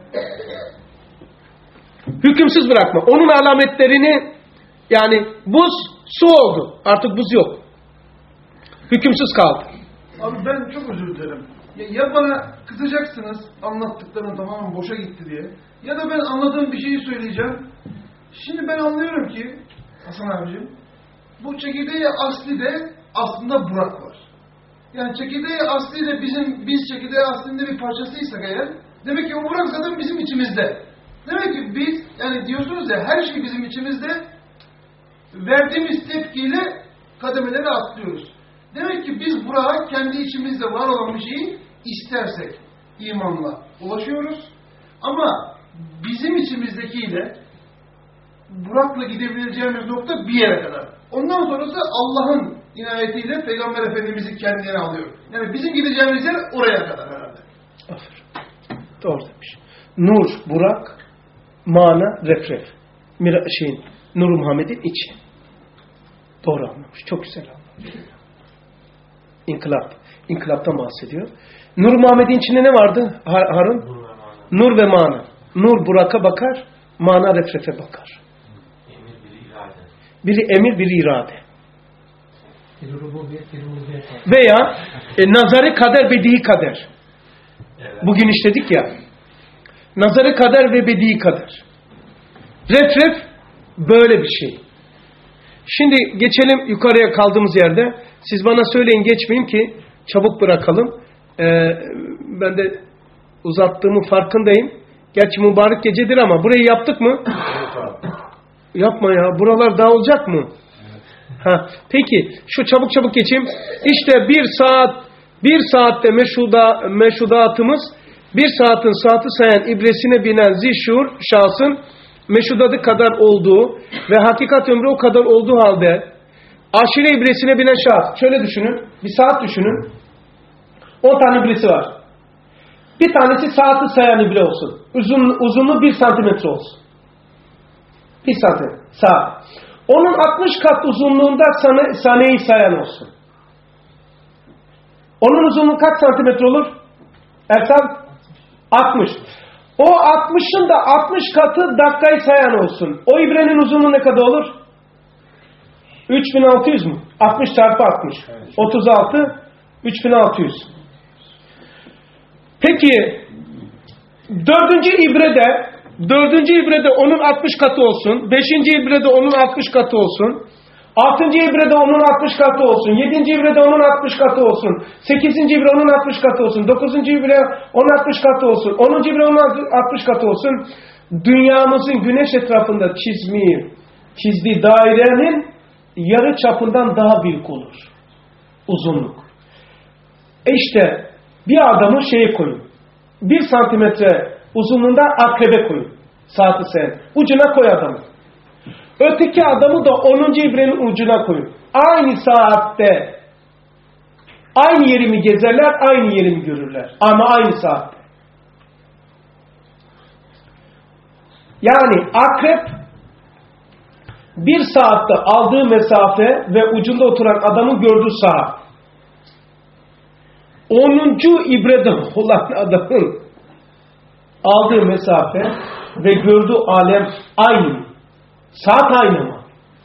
hükümsüz bırakma. Onun alametlerini yani buz su oldu. Artık buz yok. Hükümsüz kaldı. Abi ben çok özür dilerim. Ya, ya bana kızacaksınız anlattıklarım tamamen boşa gitti diye. Ya da ben anladığım bir şeyi söyleyeceğim. Şimdi ben anlıyorum ki Hasan abicim bu çekirdeği asli de aslında Burak var. Yani çekirdeği asli de bizim biz çekirdeği aslında bir parçasıysak eğer demek ki o Burak zaten bizim içimizde. Demek ki biz yani diyorsunuz ya her şey bizim içimizde verdiğimiz tepkiyle kademeleri atlıyoruz. Demek ki biz Burak'a kendi içimizde var olan bir şeyi istersek imanla ulaşıyoruz. Ama bizim içimizdekiyle Burak'la gidebileceğimiz nokta bir yere kadar. Ondan sonrası Allah'ın inayetiyle Peygamber Efendimiz'i kendine alıyor. Yani bizim gideceğimiz yer oraya kadar herhalde. Aferin. Doğru demiş. Nur, Burak, mana, refref. Mira, şeyin, Nur Muhammed'in içi. Doğru anlamış. Çok güzel anlamış. İnkılap. İnkılaptan bahsediyor. Nur Muhammed'in içinde ne vardı Harun? Nur ve mana. Nur ve mana. Nur Burak'a bakar, mana refrefe bakar. Emir biri irade. Biri emir, biri irade. Bir rububiyet, bir rububiyet var. Veya e, nazari kader, bedihi kader. Evet. Bugün işledik ya. Nazarı kader ve bedi kader. Retref böyle bir şey. Şimdi geçelim yukarıya kaldığımız yerde. Siz bana söyleyin, geçmeyeyim ki çabuk bırakalım. Ee, ben de uzattığımın farkındayım. Gerçi mübarek gecedir ama burayı yaptık mı? Yapma ya. Buralar dağılacak mı? Ha, peki şu çabuk çabuk geçeyim. İşte bir saat bir saatte meşhuda, meşhudatımız bir saatin saati sayan ibresine binen zişur şahsın meşhudatı kadar olduğu ve hakikat ömrü o kadar olduğu halde aşire ibresine binen şahıs. Şöyle düşünün. Bir saat düşünün. on tane ibresi var. Bir tanesi saati sayan ibre olsun. Uzun, uzunluğu bir santimetre olsun. Bir santimetre. Saat. Onun altmış kat uzunluğunda sane, saneyi sayan olsun. Onun uzunluğu kaç santimetre olur? Ertan? altmış. O altmışın da altmış katı dakikayı sayan olsun. O ibrenin uzunluğu ne kadar olur? üç bin altı yüz mu? altmış çarpı altmış. otuz altı. üç bin altı yüz. Peki dördüncü ibrede dördüncü ibrede onun altmış katı olsun. Beşinci ibrede onun altmış katı olsun. Altıncı ibrede onun altmış katı olsun. Yedinci ibrede onun altmış katı olsun. Sekizinci ibre onun altmış katı olsun. Dokuzuncu ibre onun altmış katı olsun. Onuncu ibre onun altmış katı olsun. Dünyamızın güneş etrafında çizmeyi, çizdiği dairenin yarı çapından daha büyük olur. Uzunluk. E işte bir adamı şeye koyun. Bir santimetre uzunluğunda akrebe koyun. Saati sayan. Ucuna koy adamı. Öteki adamı da onuncu ibrenin ucuna koyun. Aynı saatte aynı yeri mi gezerler, aynı yeri mi görürler? Ama aynı saatte. Yani akrep bir saatte aldığı mesafe ve ucunda oturan adamın gördüğü saat. onuncu ibrede olan adamın aldığı mesafe ve gördüğü alem aynı. Saat aynı mı?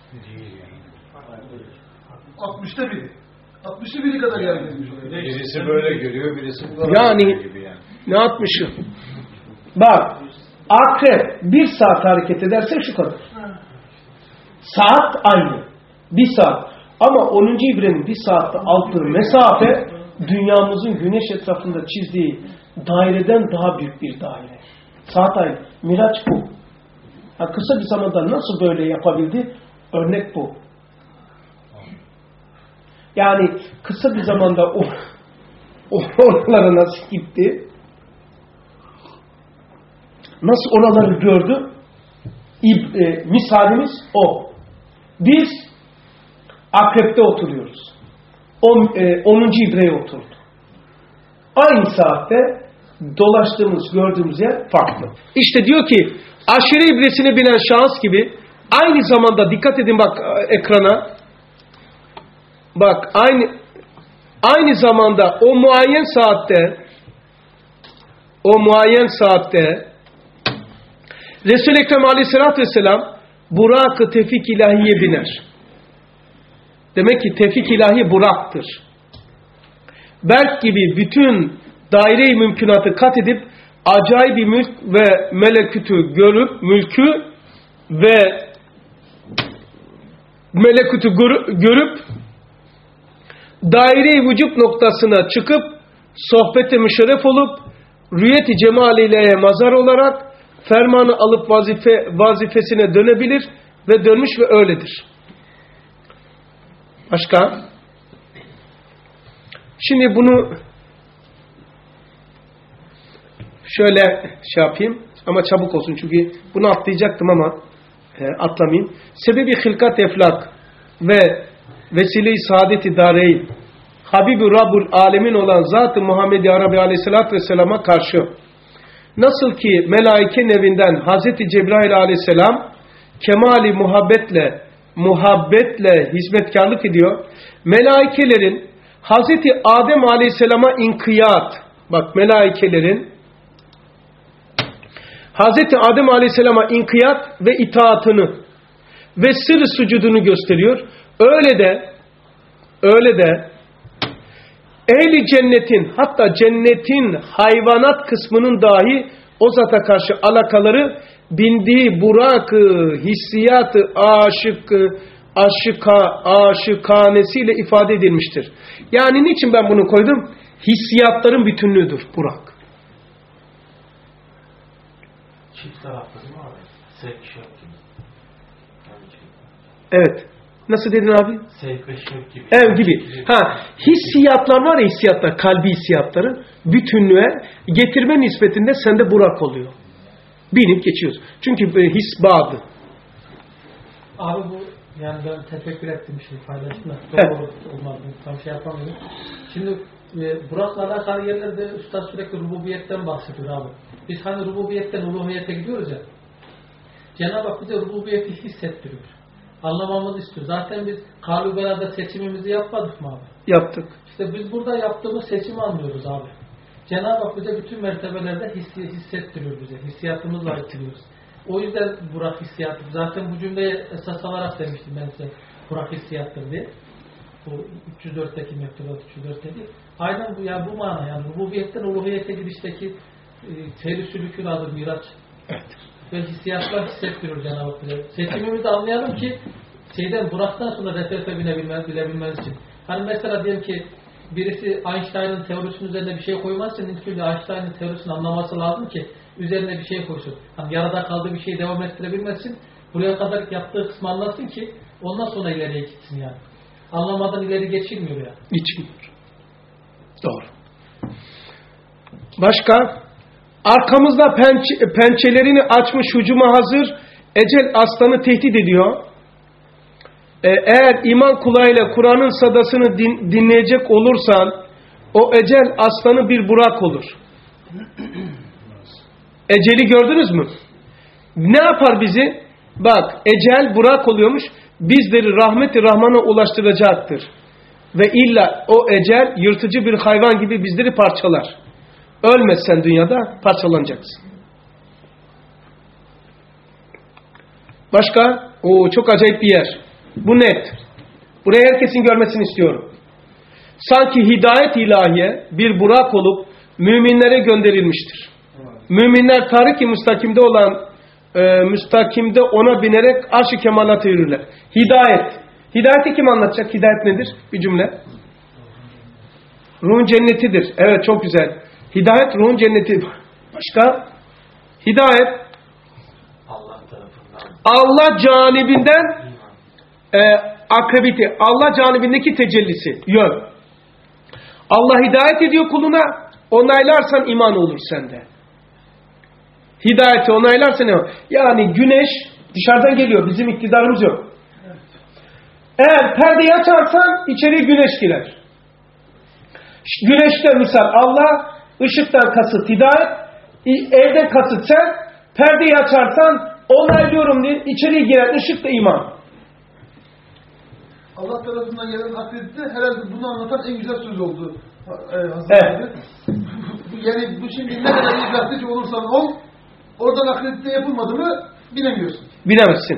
altmışta biri. altmışta biri kadar yer gelmiş. Birisi böyle görüyor, birisi bu kadar yani, gibi yani. Ne yapmışım? Bak, akrep bir saat hareket ederse şu kadar. Saat aynı. Bir saat. Ama onuncu ibrenin bir saatte aldığı mesafe dünyamızın güneş etrafında çizdiği daireden daha büyük bir daire. Saat aynı. Miraç bu. Ha, kısa bir zamanda nasıl böyle yapabildi? Örnek bu. Yani kısa bir zamanda o, o oralara nasıl gitti? Nasıl oraları gördü? İb, e, misalimiz o. Biz akrepte oturuyoruz. On, e, onuncu ibreye oturdu. Aynı saatte dolaştığımız, gördüğümüz yer farklı. İşte diyor ki aşire ibresine binen şahıs gibi aynı zamanda dikkat edin bak ekrana. Bak aynı aynı zamanda o muayyen saatte o muayyen saatte Resul-i Ekrem Aleyhisselatü Vesselam Burak-ı Tevfik ilahiye biner. Demek ki Tevfik ilahi Burak'tır. Berk gibi bütün daire-i mümkünatı kat edip acayip bir mülk ve melekütü görüp mülkü ve melekütü görüp daire-i vücut noktasına çıkıp sohbete müşerref olup rüyeti cemaliyle mazar olarak fermanı alıp vazife, vazifesine dönebilir ve dönmüş ve öyledir. Başka? Şimdi bunu şöyle şey yapayım ama çabuk olsun çünkü bunu atlayacaktım ama e, atlamayayım. Sebebi hilkat eflak ve vesile-i saadet-i dareyn Habibi Rabbul Alemin olan Zat-ı Muhammed Arabi Aleyhisselatü Vesselam'a karşı nasıl ki melaike nevinden Hazreti Cebrail Aleyhisselam kemali muhabbetle muhabbetle hizmetkarlık ediyor. Melaikelerin Hazreti Adem Aleyhisselam'a inkiyat, bak melaikelerin Hazreti Adem Aleyhisselam'a inkiyat ve itaatını ve sır sucudunu gösteriyor. Öyle de öyle de ehli cennetin, hatta cennetin hayvanat kısmının dahi o zata karşı alakaları bindiği burak-ı hissiyat-ı aşık, aşıka, aşıkanesiyle ifade edilmiştir. Yani niçin ben bunu koydum? Hissiyatların bütünlüğüdür burak. Çift taraflı değil mi abi? Sevk şevk gibi. Yani çift. Evet. Nasıl dedin abi? Sevk ve şevk gibi. Ev gibi. Ha, hissiyatlar var ya, hissiyatlar, kalbi hissiyatları bütünlüğe getirme nispetinde sende burak oluyor. Binip geçiyoruz. Çünkü his bağdı. Abi bu yani ben tefekkür ettim bir şey paylaştım da doğru olmaz, tam şey yapamıyorum. Şimdi e, Burak'la alakalı yerlerde Üstad sürekli rububiyetten bahsediyor abi. Biz hani rububiyetten uluhiyete gidiyoruz ya. Cenab-ı Hak bize rububiyeti hissettiriyor. Anlamamızı istiyor. Zaten biz Kalübera'da seçimimizi yapmadık mı abi? Yaptık. İşte biz burada yaptığımız seçimi anlıyoruz abi. Cenab-ı Hak bize bütün mertebelerde hissi, hissettiriyor bize. Hissiyatımızla itiliyoruz. O yüzden Burak hissiyatı. Zaten bu cümleyi esas alarak demiştim ben size. Burak hissiyattır diye. Bu üç yüz dörtteki mektubat üç yüz dörtteki. Aynen bu yani bu mana yani rububiyetten uluhiyete gidişteki e, seyri sülükün adı Miraç. Evet. Ve hissiyatlar hissettiriyor Cenab-ı Hak bize. Seçimimizi anlayalım ki şeyden Burak'tan sonra reflefe binebilmez, bilebilmez için. Hani mesela diyelim ki birisi Einstein'ın teorisinin üzerine bir şey koymazsa ilk önce Einstein'ın teorisini anlaması lazım ki üzerine bir şey koysun. Hani yarıda kaldığı bir şeyi devam ettirebilmesin. Buraya kadar yaptığı kısmı anlasın ki ondan sonra ileriye gitsin yani. Anlamadan ileri geçilmiyor ya. Geçilmiyor. Doğru. Başka? Arkamızda pençe, pençelerini açmış hücuma hazır ecel aslanı tehdit ediyor. Ee, eğer iman kulağıyla Kur'an'ın sadasını din, dinleyecek olursan o ecel aslanı bir burak olur. Eceli gördünüz mü? Ne yapar bizi? Bak, ecel burak oluyormuş. Bizleri rahmet-i Rahman'a ulaştıracaktır. Ve illa o ecel yırtıcı bir hayvan gibi bizleri parçalar. Ölmezsen dünyada parçalanacaksın. Başka? Oo, çok acayip bir yer. Bu net. Burayı herkesin görmesini istiyorum. Sanki hidayet ilahiye bir burak olup müminlere gönderilmiştir. Müminler tarik-i müstakimde olan e, müstakimde ona binerek arş-ı kemalata yürürler. Hidayet. Hidayeti kim anlatacak? Hidayet nedir? Bir cümle. Ruhun cennetidir. Evet, çok güzel. Hidayet ruhun cenneti. Başka? Hidayet Allah tarafından. Allah canibinden e, akrebiti. Allah canibindeki tecellisi. Yön. Allah hidayet ediyor kuluna. Onaylarsan iman olur sende. Hidayeti onaylarsan ne? Yani güneş dışarıdan geliyor. Bizim iktidarımız yok. Eğer perdeyi açarsan içeriye güneş girer. Güneşte misal Allah, ışıktan kasıt hidayet, evden kasıt sen, perdeyi açarsan onaylıyorum diye içeriye giren ışık da iman. Allah tarafından gelen akredite herhalde bunu anlatan en güzel söz oldu. Ee, Evet. Yani bu şimdi ne kadar iyi gazeteci olursan ol, oradan akredite yapılmadı mı bilemiyorsun. Bilemezsin.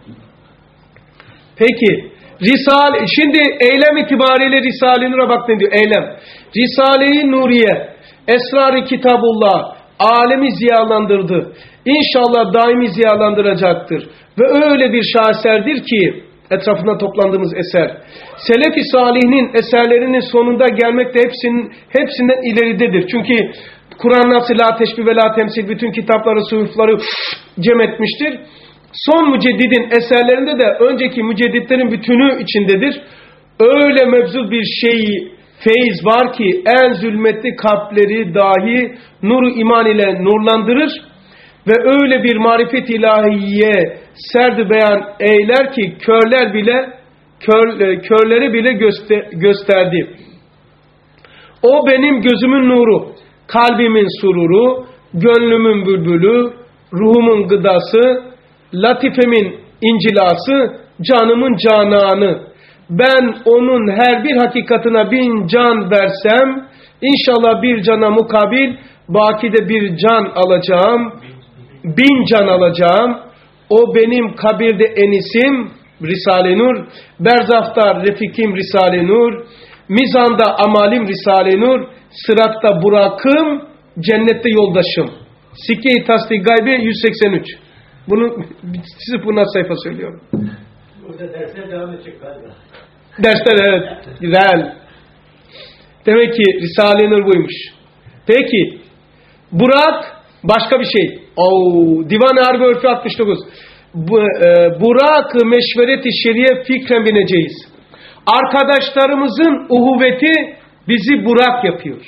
Peki. Risale, şimdi eylem itibariyle Risale-i Nur'a bak ne diyor? Eylem. Risale-i Nuriye, Esrar-ı Kitabullah, alemi ziyalandırdı. İnşallah daimi ziyalandıracaktır. Ve öyle bir şaheserdir ki, etrafında toplandığımız eser, Selef-i Salih'in eserlerinin sonunda gelmek de hepsinin, hepsinden ileridedir. Çünkü Kur'an nasıl la teşbih ve la temsil bütün kitapları, suhufları cem etmiştir. Son müceddidin eserlerinde de önceki mücedditlerin bütünü içindedir. Öyle mevzu bir şey, feyiz var ki en zulmetli kalpleri dahi nuru iman ile nurlandırır ve öyle bir marifet ilahiye serd beyan eyler ki körler bile kör, körleri bile göster, gösterdi. O benim gözümün nuru, kalbimin sururu, gönlümün bülbülü, ruhumun gıdası, latifemin incilası, canımın cananı. Ben onun her bir hakikatına bin can versem, inşallah bir cana mukabil, bakide bir can alacağım, bin can alacağım. O benim kabirde enisim, Risale-i Nur, berzafta refikim Risale-i Nur, Mizanda amalim Risale-i Nur, sıratta Burak'ım, cennette yoldaşım. Sikke-i Tasdik Gaybi yüz seksen üç. Bunu size buna sayfa söylüyorum. Burada dersler devam edecek galiba. Dersler evet. Güzel. Demek ki Risale-i Nur buymuş. Peki. Burak başka bir şey. Oo, Divan-ı Harbi Örfü altmış dokuz. Bu, e, Burak-ı meşvereti şeriye fikren bineceğiz. Arkadaşlarımızın uhuvveti bizi Burak yapıyor.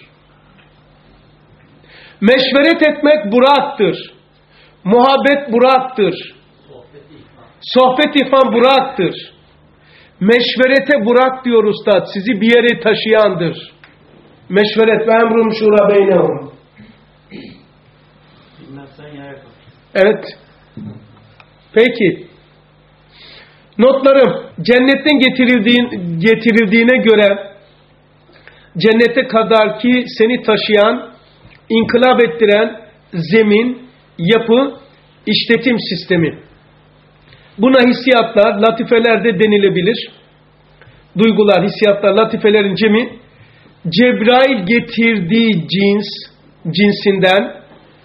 Meşveret etmek Burak'tır. Muhabbet Burak'tır. Sohbet ifam Burak'tır. Meşverete Burak diyor Ustad. Sizi bir yere taşıyandır. Meşveret ve emrum şura beynehum. Bilmezsen yaya kalk. Evet. Peki. Notlarım. Cennetten getirildiğin, getirildiğine göre cennete kadar ki seni taşıyan, inkılap ettiren zemin, yapı, işletim sistemi. Buna hissiyatlar, latifeler de denilebilir. Duygular, hissiyatlar, latifelerin cemi, Cebrail getirdiği cins, cinsinden,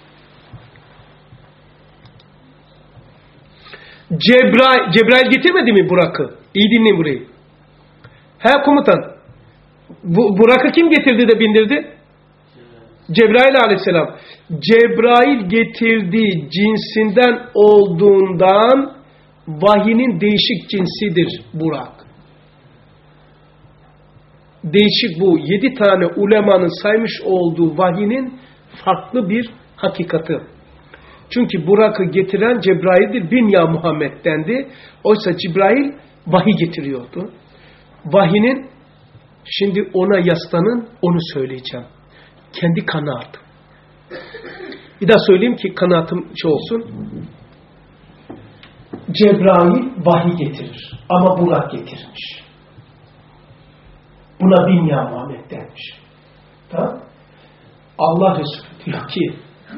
Cebrail, Cebrail getirmedi mi Burak'ı? İyi dinleyin burayı. He komutan, bu, Burak'ı kim getirdi de bindirdi? Cebrail aleyhisselam. Cebrail getirdiği cinsinden olduğundan vahinin değişik cinsidir Burak. Değişik bu. Yedi tane ulemanın saymış olduğu vahinin farklı bir hakikati. Çünkü Burak'ı getiren Cebrail'dir. Bin ya Muhammed dendi. Oysa Cebrail vahiy getiriyordu. Vahinin şimdi ona yaslanın, onu söyleyeceğim. Kendi kanaatim. Bir daha söyleyeyim ki kanaatim şey olsun. Cebrail vahiy getirir. Ama Burak getirmiş. Buna bin ya Muhammed denmiş. Tamam? Allah Resulü diyor ki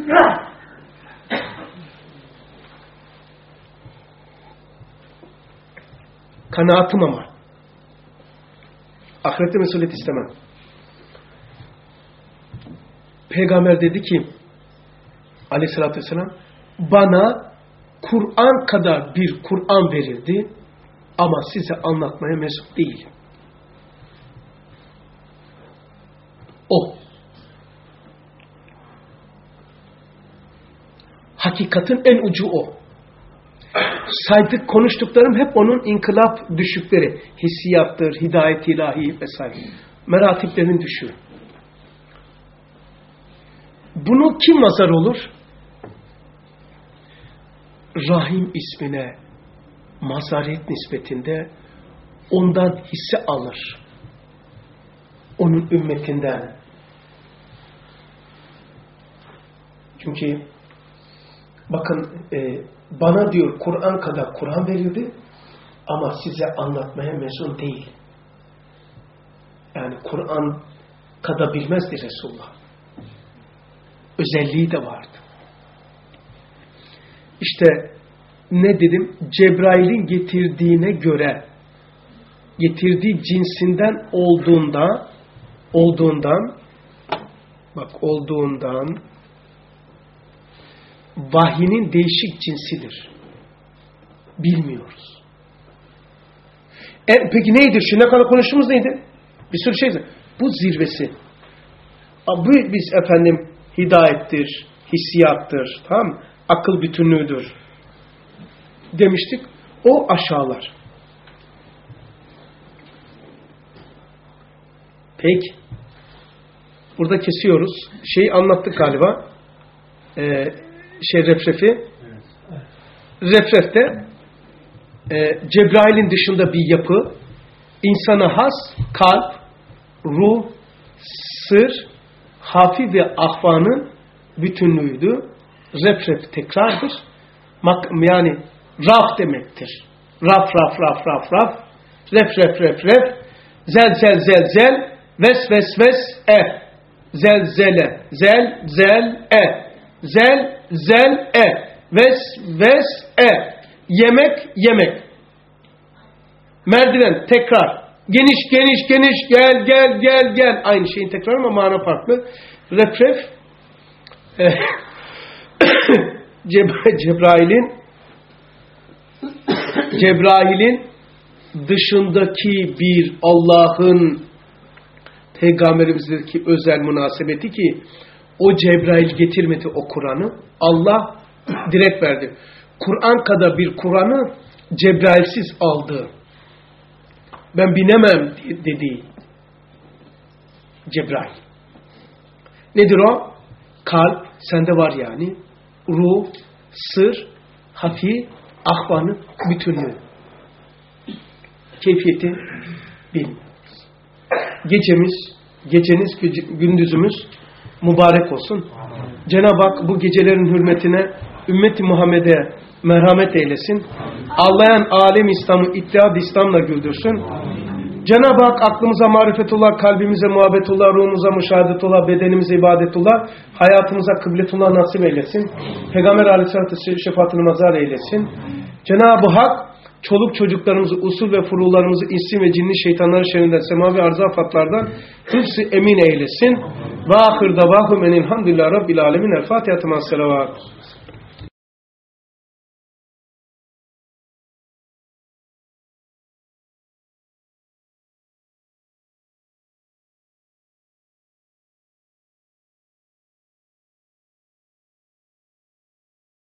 kanaatim ama ahirette mesuliyet istemem. Peygamber dedi ki aleyhissalatü vesselam bana Kur'an kadar bir Kur'an verildi ama size anlatmaya mesul değilim. O. Hakikatin en ucu o. Saydık konuştuklarım hep onun inkılap düşükleri. Hissiyattır, hidayet ilahi vesaire. Meratiplerin düşüğü. Bunu kim mazhar olur? Rahim ismine mazharet nispetinde ondan hisse alır. Onun ümmetinden. Çünkü bakın e, bana diyor Kur'an kadar Kur'an verildi ama size anlatmaya mezun değil. Yani Kur'an kadar bilmezdi Resulullah. Özelliği de vardı. İşte ne dedim? Cebrail'in getirdiğine göre getirdiği cinsinden olduğunda olduğundan bak olduğundan vahyinin değişik cinsidir. Bilmiyoruz. E, peki neydi? Şu ne kadar konuştuğumuz neydi? Bir sürü şeydi. Bu zirvesi. Bu biz efendim hidayettir, hissiyattır, tamam mı? Akıl bütünlüğüdür demiştik. O aşağılar. Peki. Burada kesiyoruz. Şeyi anlattık galiba. Ee, şey refrefi. Evet. Refrefte e, Cebrail'in dışında bir yapı, insana has kalp, ruh, sır, hafi ve ahvanın bütünlüğüydü. Refref tekrardır. Yani raf demektir. Raf raf raf raf raf. Ref ref ref ref. Zel zel zel zel. Ves ves ves e. Zel zele. Zel zel e. Zel zel e. Ves ves e. Yemek yemek. Merdiven tekrar. Geniş geniş geniş gel gel gel gel. Aynı şeyin tekrar ama mana farklı. Refref Cebrail'in Cebrail'in dışındaki bir Allah'ın Peygamberimizdeki özel münasebeti ki o Cebrail getirmedi o Kur'an'ı. Allah direkt verdi. Kur'an kadar bir Kur'an'ı Cebrail'siz aldı. Ben binemem dedi Cebrail. Nedir o? Kalp sende var yani. Ruh, sır, hafi, ahvanı, bütünlüğü. Keyfiyeti bil. Gecemiz, geceniz, gündüzümüz mübarek olsun. Cenab-ı Hak bu gecelerin hürmetine ümmeti Muhammed'e merhamet eylesin. Ağlayan alem İslam'ı ittihad İslam'la güldürsün. Cenab-ı Hak aklımıza marifetullah, kalbimize muhabbetullah, ruhumuza müşahadetullah, bedenimize ibadetullah, hayatımıza kıbletullah nasip eylesin. Peygamber aleyhissalatü şefaatini mazhar eylesin. Cenab-ı Hak çoluk çocuklarımızı, usul ve furularımızı insi ve cinli şeytanların şerrinden, semavi arz afatlardan hıfz-ı emin eylesin. Ve ahir davahum enilhamdülillah rabbil alemin. El Fatiha-tı ma'as-selavat.